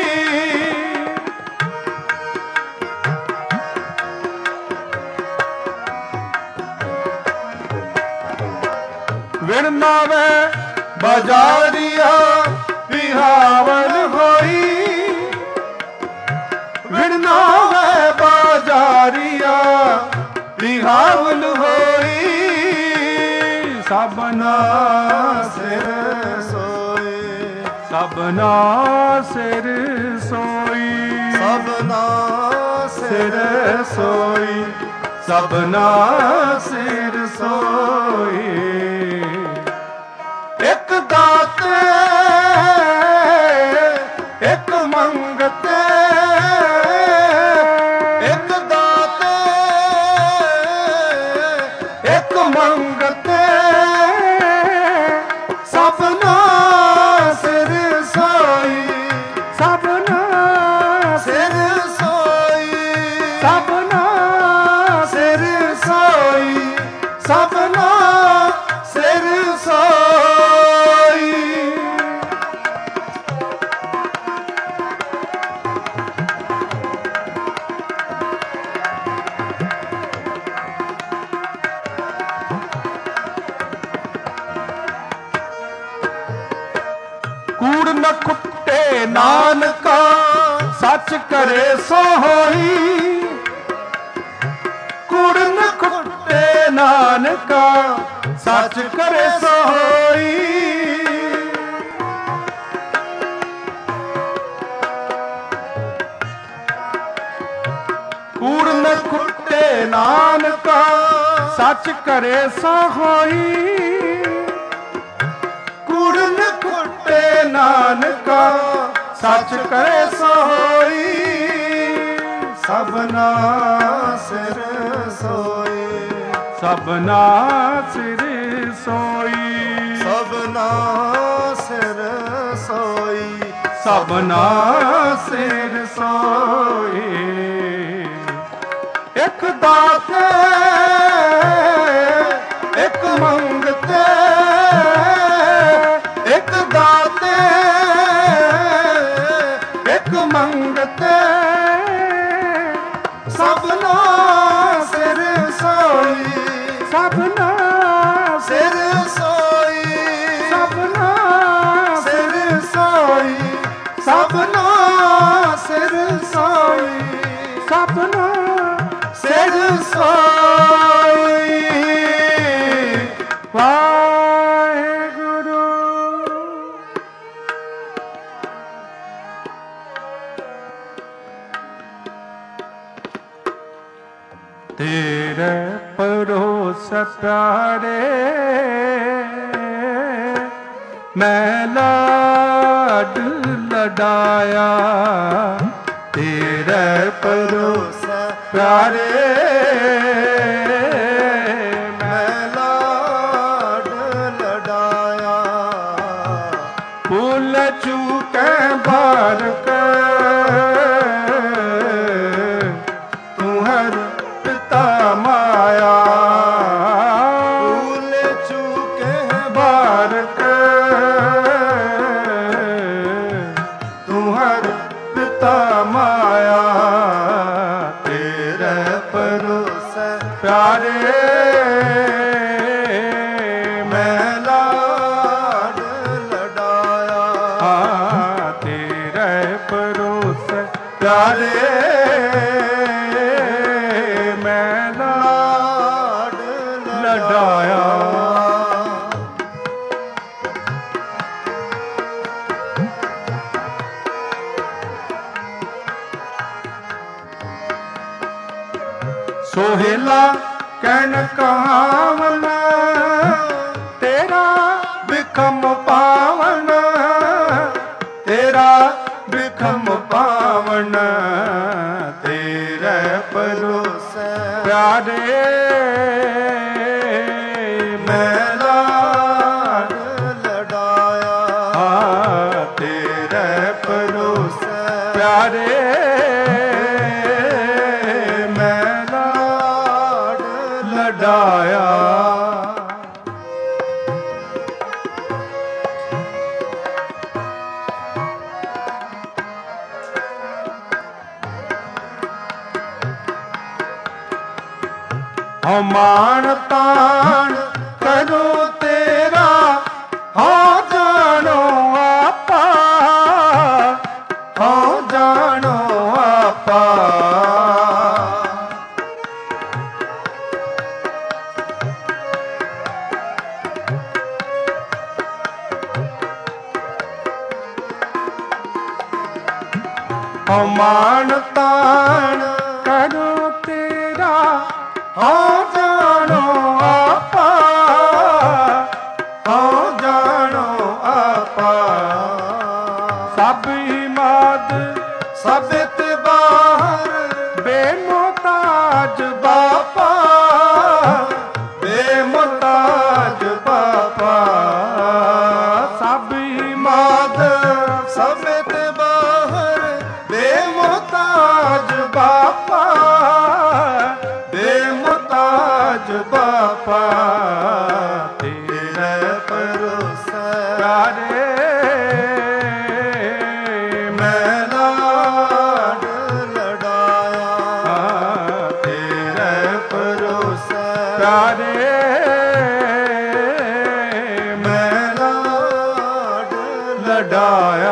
ਵਿਣ ਨਾਵੇ ਬਜਾਰੀਆ ਪਿਹਾਵਲ ਹੋਈ, ਵਿਣ ਨਾਵੇ ਬਜਾਰੀਆ ਪਿਹਾਵਲ ਹੋਈ। ਸਭਨਾ ਸਿਰ ਸੋਏ, ਸਭਨਾ ਸਿਰ ਸੋਈ, ਸਭਨਾ ਸਿਰ ਸੋਈ, ਸਭਨਾ ਸਿਰ ਸੋਈ। ਦਾਤੇ ਇੱਕ ਮੰਗਤੇ, ਇੱਕ ਦਾਤੇ ਇੱਕ ਮੰਗਤੇ, ਸਭਨਾ ਸਿਰ ਸੋਈ, ਸਭਨਾ ਸਿਰ ਸੋਈ, ਸਭਨਾ ਸਿਰ ਸੋਈ, ਸਭਨਾ ਸਿਰ ਸੋਈ। ਕੂੜ ਨ ਕੁੱਟੇ ਨਾਨਕਾ ਸੱਚ ਕਰੇ ਸੋ ਹੋਈ, ਕੂੜ ਨ ਕੁੱਟੇ ਨਾਨਕਾ ਸੱਚ ਕਰੇ ਸੋ ਹੋਈ। ਕੂੜ ਨ ਕੁੱਟੇ ਨਾਨਕਾ ਸੱਚ ਕਰੇ ਸੋ ਹੋਈ, ਕੂੜ ਨ ਕੁੱਟੇ ਨਾਨਕਾ ਸੱਚ ਕਰੇ ਸੋ ਹੋਈ। ਸਭਨਾ ਸਿਰ ਸੋਈ, ਸਭਨਾ ਸਿਰ ਸੋਈ, ਸਭਨਾ ਸਿਰ ਸੋਈ, ਸਭਨਾ ਸਿਰ ਸੋਈ। ਇੱਕ ਦਾਤੇ ਇੱਕ ਮੰਗਤੇ, ਇੱਕ ਦਾਤੇ ਇੱਕ ਮੰਗਤੇ, ਸਭਨਾ ਸਿਰ ਸੋਈ, ਸਭਨਾ ਸਿਰ ਸੋਈ, ਸਭਨਾ ਸਿਰ ਸੋਈ, ਸਭਨਾ ਸਿਰ ਸੋਈ, ਸਭਨਾ ਸਿਰ ਸੋਈ। ਵਾਹਿਗੁਰੂ। ਤੇਰੇ ਭਰੋਸੇ ਪਿਆਰੇ ਮੈਂ ਲਾਡ ਲਡਾਇਆ, ਤੇਰੇ ਭਰੋਸੇ ਪਿਆਰੇ ਮੈਂ ਲਾਡ ਲਡਾਇਆ। ਭੁੱਲ ਚੁਕੇ ਬਾਰਕ ਤੂੰ ਹਰ ਪਿਤਾ ਮਾਇਆ, ਭੁੱਲ ਚੁਕੇ ਬਾਰਕ ਤੂੰ ਹਰ ਪਿਤਾ ਮਾਇਆ। ਤੇਰੇ ਭਰੋਸੇ ਪਿਆਰੇ ਮੈਂ ਲਾਡ ਲਡਾਇਆ, ਤੇਰੇ ਭਰੋਸੇ ਪਿਆਰੇ ਮੈਂ ਲਾਡ ਲਡਾਇਆ। ਸੋਹਿਲਾ ਕਹਿਣ ਕਹਾਵਨ ਤੇਰਾ ਬਿਖਮ ਪਾਵਨ, ਤੇਰਾ ਬਿਖਮ ਪਾਵਨ। ਤੇਰੇ ਭਰੋਸੇ ਪਿਆਰੇ ਮੈਂ ਲਾਡ ਲਡਾਇਆ, ਤੇਰੇ ਭਰੋਸੇ ਪਿਆਰੇ ਮੈਂ ਲਾਡ ਲਡਾਇਆ। ਮਾਣ ਤਾਣ ਕਰੋ ਤੇਰਾ ਹੋ ਜਾਣੋ ਆਪਾ, ਹੋ ਜਾਣੋ ਆਪਾ। ਮਾਣ ਤਾਣ ਕਰੋ ਤੇਰਾ ਹੋ ਜਾਣੋ ਆਪਾ, ਹੋ ਜਾਣੋ ਬੇਮੁਹਤਾਜ ਬਾਪਾ, ਬੇਮੁਹਤਾਜ ਬਾਪਾ, ਸਭ ਹੀ ਮਾਦ ਸਮੇਤ ਬਾਹਰ, ਬੇਮੁਹਤਾਜ ਬਾਪਾ, ਬੇਮੁਹਤਾਜ ਬਾਪਾ, ਤੇਰੇ ਭਰੋਸੇ ਪਿਆਰੇ ਮੈਂ ਲਾਡ ਲਡਾਇਆ, ਤੇਰੇ ਭਰੋਸੇ ਪਿਆਰੇ ਮੈਂ ਲਾਡ ਲਡਾਇਆ।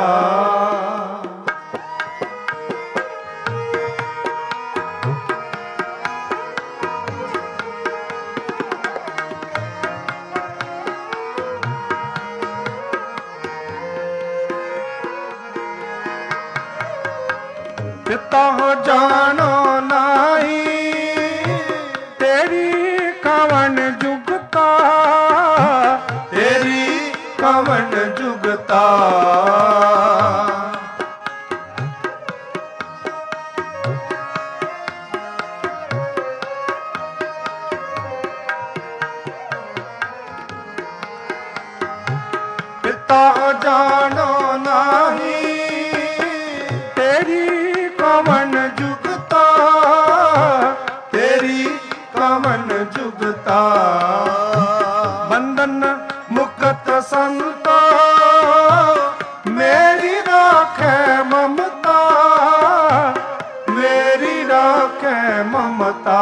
ਪਿਤਾ ਜਾਣੋ ਨਾਹੀ ਤੇਰੀ ਕਵਣ ਜੁਗਤਾ, ਤੇਰੀ ਕਵਣ ਜੁਗਤਾ, ਪਿਤਾ ਜਾਣੋ ਨਾਹੀ ਤੇਰੀ ਕਵਣ ਜੁਗਤਾ, ਤੇਰੀ ਕਵਣ ਜੁਗਤਾ, ਬੰਧਨ ਮੁਕਤ ਸੰਤਾ, ਮੇਰੀ ਰਾਖੈ ਮਮਤਾ, ਮੇਰੀ ਰਾਖੈ ਮਮਤਾ,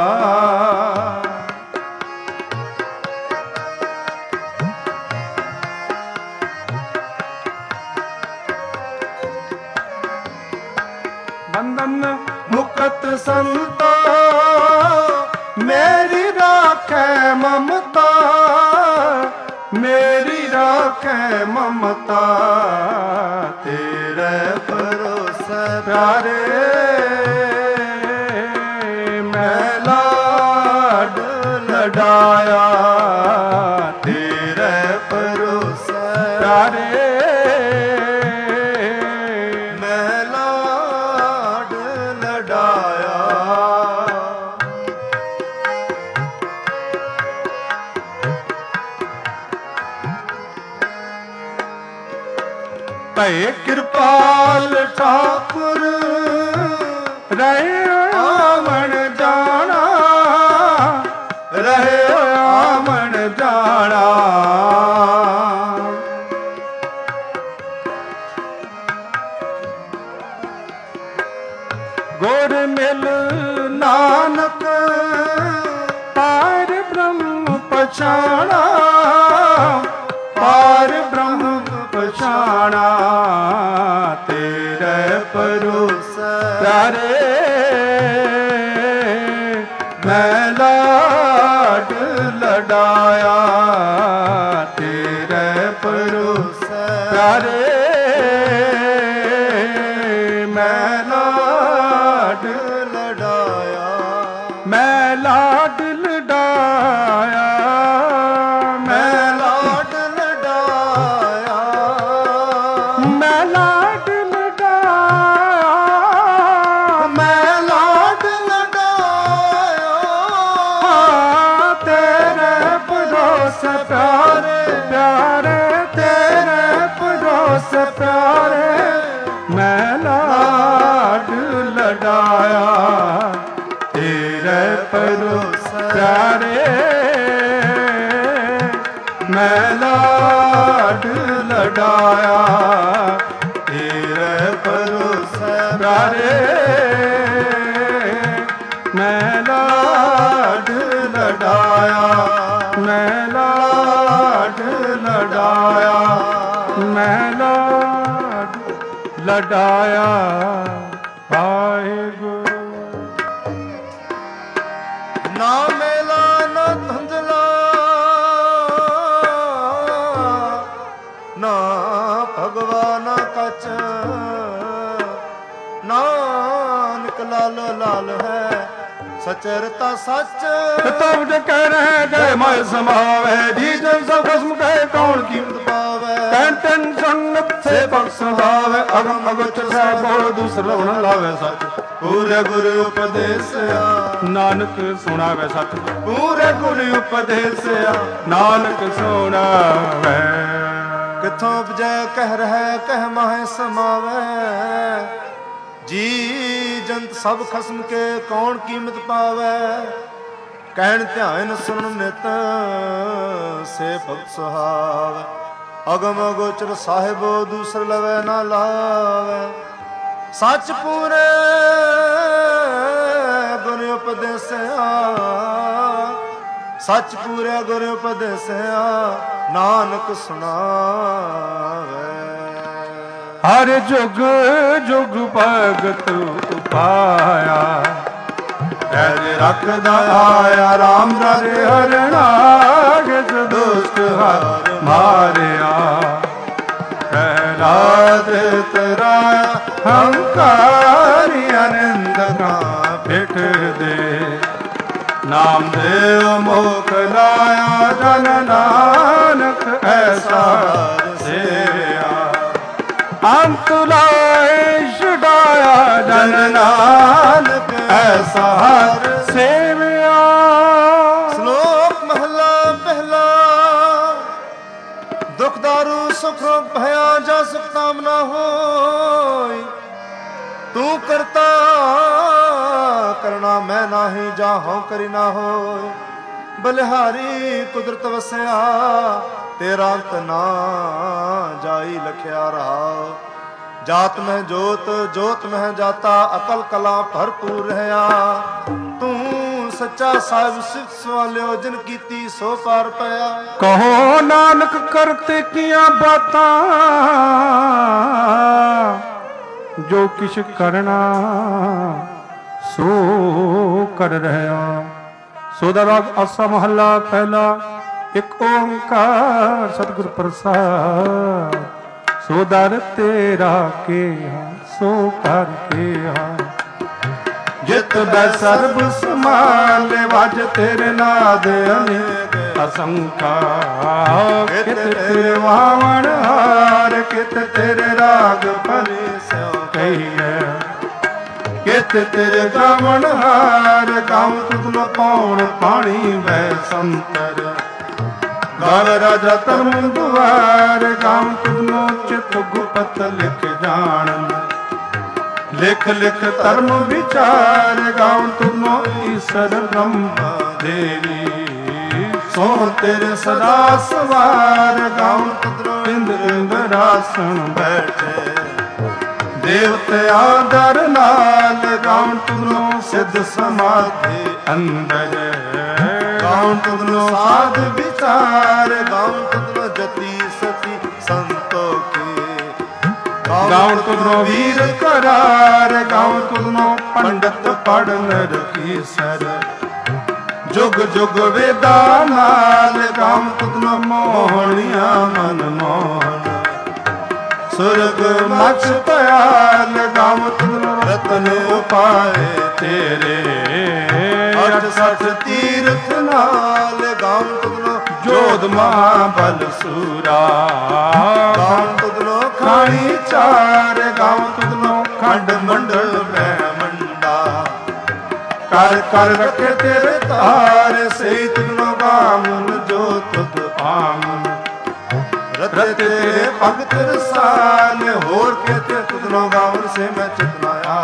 ਬੰਧਨ ਮੁਕਤ ਸੰਤਾ, ਮੇਰੀ ਰਾਖੈ ਮਮਤਾ, ਮੇਰੀ ਰਾਖੈ ਮਮਤਾ, ਤੇਰੇ ਭਰੋਸੇ ਪਿਆਰੇ ਮੈਂ ਲਾਡ ਲਡਾਇਆ, ਤੇਰੇ ਭਰੋਸੇ ਪਿਆਰੇ ਭਏ ਕਿਰਪਾਲ ਠਾਕੁਰ ਰਹੇ ਆਵਣ ਜਾਣਾ, ਰਹੇ ਆਵਣ ਜਾਣਾ, ਗੁਰ ਮਿਲ ਨਾਨਕ ਪਾਰ ਬ੍ਰਹਮ ਪਛਾਣਾ, ਪਾਰ ਬ੍ਰਹਮ ਪਛਾਣਾ, ਤੇਰੇ ਭਰੋਸੇ ਪਿਆਰੇ ਮੈਂ ਲਾਡ ਲਡਾਇਆ, ਤੇਰੇ ਭਰੋਸੇ ਪਿਆਰੇ ਮੈਂ ਲਾਡ ਲਡਾਇਆ, ਮੈਂ ਲਾਡ ਲਡਾਇਆ, ਮੈਂ ਲਾਡ ਲਡਾਇਆ, ਮੈਂ ਲਾਡ ਲਡਾਇਆ, ਮੈਂ ਲਾਡ ਲਡਾਇਆ, ਤੇਰੇ ਭਰੋਸੇ ਪਿਆਰੇ ਪਿਆਰੇ, ਤੇਰੇ ਭਰੋਸੇ ਪਿਆਰੇ ਮੈਂ ਲਾਡ ਲਡਾਇਆ, ਤੇਰੇ ਭਰੋਸੇ ਪਿਆਰੇ ਮੈਂ ਲਾਡ ਲਡਾਇਆ, ਤੇਰੇ ਭਰੋਸੇ ਪਿਆਰੇ ਮੈਂ ਲਾਡ ਲਡਾਇਆ, ਮੈਂ ਲਾਡ ਲਡਾਇਆ, ਮੈਂ ਲਾਡ ਲਡਾਇਆ, ਵਾਹਿਗੁਰੂ। ਨਾ ਮੇਲਾ ਨਾ ਧੁੰਦਲਾ, ਨਾ ਭਗਵਾਨ ਕਛ, ਨਾਨਕ ਲਾਲ ਲਾਲ ਹੈ सचरता सच तब जो कह रहे जय माय समावे जी जन सब खस्म कहे कौन कीमत पावे तन तन संगत से बख्श भावे अगम अगोचर से बोल दूसरा न लावे सच ਪੂਰੇ ਗੁਰੂ ਉਪਦੇਸਿਆ ਨਾਨਕ ਸੁਣਾਵੇ ਸਤਿਗੁਰ ਪੂਰੇ ਗੁਰੂ ਉਪਦੇਸਿਆ ਨਾਨਕ ਸੁਣਾਵੇ ਕਿਥੋਂ ਉਪਜੈ ਕਹਿ ਰਹਿ ਕਹਿ ਮਾਹੇ ਸਮਾਵੈ ਜੀ ਜੰਤ ਸਭ ਖਸਮ ਕੇ ਕੌਣ ਕੀਮਤ ਪਾਵੈ ਕਹਿਣ ਧਿਆਨ ਸੁਣਨ ਨਿਤ ਸੇ ਭਗਤ ਸੁਹਾਵੈ ਅਗਮ ਗੋਚਰ ਸਾਹਿਬੋ ਦੂਸਰ ਲਵੈ ਨਾ ਲਾਵੈ ਸੱਚ ਪੂਰੇ ਗੁਰ ਉਪਦੇਸਿਆ ਸੱਚ ਪੂਰੇ ਗੁਰ ਉਪਦੇਸਿਆ ਨਾਨਕ ਸੁਣਾਵੇ ਹਰ ਜੁਗ ਜੁਗ ਭਗਤ ਉਪਾਇਆ ਐ ਰੱਖਦਾ ਆਇਆ ਰਾਮ ਰਾਜੇ ਹਰਨਾਗਿਤ ਦੁਸ਼ਟ ਹਰ ਮਾਰਿਆ ਪ੍ਰਹਿਲਾਦ ਤਰਾਇਆ ਹੰਕਾਰੀ ਅਨੰਦ ਕਾ ਪਿਠ ਦੇ ਨਾਮ ਦੇਵ ਮੋਖ ਲਾਇਆ ਜਨ ਨਾਨਕ ਐਸਾ ਸੇਵਿਆ ਅੰਤ ਲਾਏ ਛੁਡਾਇਆ ਜਨ ਨਾਨਕ ਐਸਾ ਹਰ ਸੇਵਿਆ ਸ਼ਲੋਕ ਮਹਲਾ ਪਹਿਲਾ ਦੁਖ ਦਾਰੂ ਸੁਖ ਰੋਗ ਭਇਆ ਜਾ ਸੁਖ ਤਾਮ ਨਾ ਹੋਈ ਤੂੰ ਕਰਤਾ ਕਰਨਾ ਮੈਂ ਨਾਹੀ ਜਾ ਹਉ ਕਰੀ ਨਾ ਹੋਇ ਬਲਿਹਾਰੀ ਕੁਦਰਤ ਵਸਿਆ ਤੇਰਾ ਅੰਤ ਨਾ ਜਾਈ ਲਖਿਆ ਰਹਾ ਜਾਤ ਮਹਿ ਜੋਤ ਜੋਤ ਮਹਿ ਜਾਤਾ ਅਕਲ ਕਲਾ ਭਰਪੂਰ ਰਹਾ ਤੂੰ ਸੱਚਾ ਸਾਹਿਬ ਸਿਫਤ ਸਵਾਲਿਓ ਜਿਨ ਕੀਤੀ ਸੋ ਪਾਰ ਪਿਆ ਕਹੋ ਨਾਨਕ ਕਰਤੇ ਕੀਆਂ ਬਾਤਾਂ ਜੋ ਕਿਛ ਕਰਨਾ ਸੋ ਕਰ ਰਹਾ ਸੋ ਦਾ ਰਾਗ ਆਸਾ ਮਹੱਲਾ ਪਹਿਲਾ ਇੱਕ ਓੰਕਾਰ ਸਤਿਗੁਰ ਪ੍ਰਸਾਦ ਸੋ ਦਰ ਤੇਰਾ ਕੇਹਾ ਸੋ ਕਰ ਕੇਹਾ ਜਿਤ ਬੈ ਸਰਬ ਸਮਾਲੇ ਵਜ ਤੇਰੇ ਨਾਦ ਅਨੇਕ ਅਸੰਖਾ ਕਿਤ ਤੇਰੇ ਵਾਵਣ ਹਾਰ ਕਿਤ ਤੇਰੇ ਰਾਗ ਭਲੇ ਸਿਉ ਕਹੀਐ ਕਿਤ ਤੇਰੇ ਗਾਵਣ ਹਾਰ ਗਾਉ ਤੁਧਨੋ ਪੌਣ ਪਾਣੀ ਵੈ ਸੰਤਰ ਗਾਵ ਰਾਜਾ ਧਰਮ ਦੁਆਰ ਗਾਉ ਤੁਧਨੋ ਚਿਤ ਗੁਪਤ ਲਿਖ ਜਾਣ ਲਿਖ ਲਿਖ ਧਰਮ ਵਿਚਾਰ ਗਾਉ ਤੁਧਨੋ ਈਸ਼ਰ ਬ੍ਰਹਮਾ ਦੇਵੀ ਸੋ ਤੇਰੇ ਸਦਾ ਸਵਾਰ ਗਾਉ ਤੁਧਨੋ ਇੰਦਰ ਇੰਦਰਾਸਣ ਬੈਠੇ ਦੇਵਤੇ ਆਦਰ ਨਾਲ ਗਾਉ ਤੁਧਨੋ ਸਿੱਧ ਸਮਾਧੀ ਅੰਦਰ ਗਾਉ ਤੁਧਨੋ ਸਾਧ ਵਿਚਾਰ ਗਾਉ ਤੁਧਨੋ ਜਤੀ ਸਤੀ ਸੰਤੋਖੀ ਗਾਉ ਤੁਧਨੋ ਵੀਰ ਕਰਾਰ ਗਾਉ ਤੁਧਨੋ ਪੰਡਤ ਪੜਨ ਰਖੀ ਸਰ ਜੁਗ ਜੁਗ ਵੇਦਾਂ ਨਾਲ ਗਾਉ ਤੁਧਨੋ ਮੋਹਣੀਆਂ ਮਨ ਮੋਹਨ ਸੁਰਗ ਮਛ ਪਿਆਲ ਗਾਉ ਤੁਧਨੋ ਰਤਨ ਉਪਾਏ ਤੇਰੇ 68 ਤੀਰਥ ਨਾਲ ਗਾਉ ਤੁਧਨੋ ਜੋਧ ਮਹਾਬਲ ਸੂਰਾ ਗਾਉ ਤੁਧਨੋ ਖਾਣੀ ਚਾਰ ਗਾਉ ਤੁਧਨੋ ਖੰਡ ਮੰਡਲ ਬ੍ਰਹਮੰਡਾ ਕਰ ਕਰ ਰੱਖੇ ਤੇਰੇ ਤਾਰ ਸਹੀ ਤੁਧਨੋ ਗਾਵਨ ਜੋ ਤੁਧ ਆਮਨ ਰਤੇ ਤੇਰੇ ਭਗਤ ਰਸਾਲ ਹੋਰ ਕਹਤੇ ਤੁਧਨੋ ਗਾਵਨ ਸੇ ਮੈਂ ਚਿਤਨਾਇਆ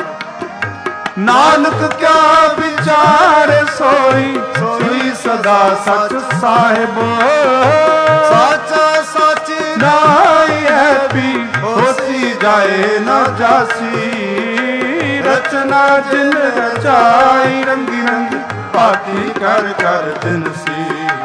ਨਾਨਕ ਕਿਆ ਵਿਚਾਰ ਸੋਈ ਸੋਈ ਸਦਾ ਸਚ ਸਾਹਿਬ ਸਾਚਾ ਸਚ ਨਾਈ ਹੈ ਪੀ ਹੋਸੀ ਜਾਏ ਨਾ ਜਾਸੀ ਰਚਨਾ ਜਿਨ ਰਚਾਈ ਰੰਗੀ ਰੰਗੀ ਭਾਤੀ ਕਰ ਕਰ ਦਿਨਸੀ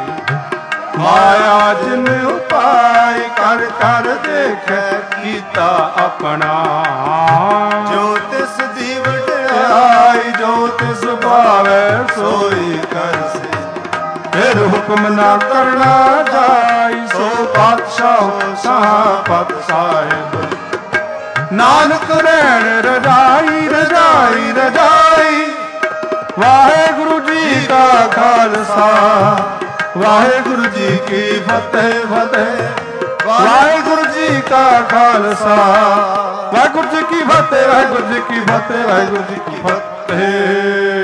ਮਾਇਆ ਜਿਨ ਉਪਾਇ ਕਰ ਕਰ ਦੇਖੈ ਕੀਤਾ ਆਪਣਾ ਜੋ ਤਿਸ ਦੀ ਵਡਿਆਈ ਜੋ ਤਿਸ ਭਾਵੈ ਸੋਈ ਕਰਸੀ ਫਿਰ ਹੁਕਮ ਨਾ ਕਰਨਾ ਜਾਈ ਸੋ ਪਾਤਸ਼ਾਹ ਸਾਪਤ ਸਾਹਿਬ ਨਾਨਕ ਰਹਿਣ ਰਜਾਈ ਰਜਾਈ ਰਜਾਈ ਵਾਹਿਗੁਰੂ ਜੀ ਕਾ ਖਾਲਸਾ ਵਾਹਿਗੁਰੂ ਜੀ ਕੀ ਫਤਿਹ ਫਤਿਹ ਵਾਹਿਗੁਰੂ ਜੀ ਕਾ ਖਾਲਸਾ ਵਾਹਿਗੁਰੂ ਜੀ ਕੀ ਫਤਿਹ ਵਾਹਿਗੁਰੂ ਜੀ ਕੀ ਫਤਿਹ ਵਾਹਿਗੁਰੂ ਜੀ ਕੀ ਫਤਿਹ।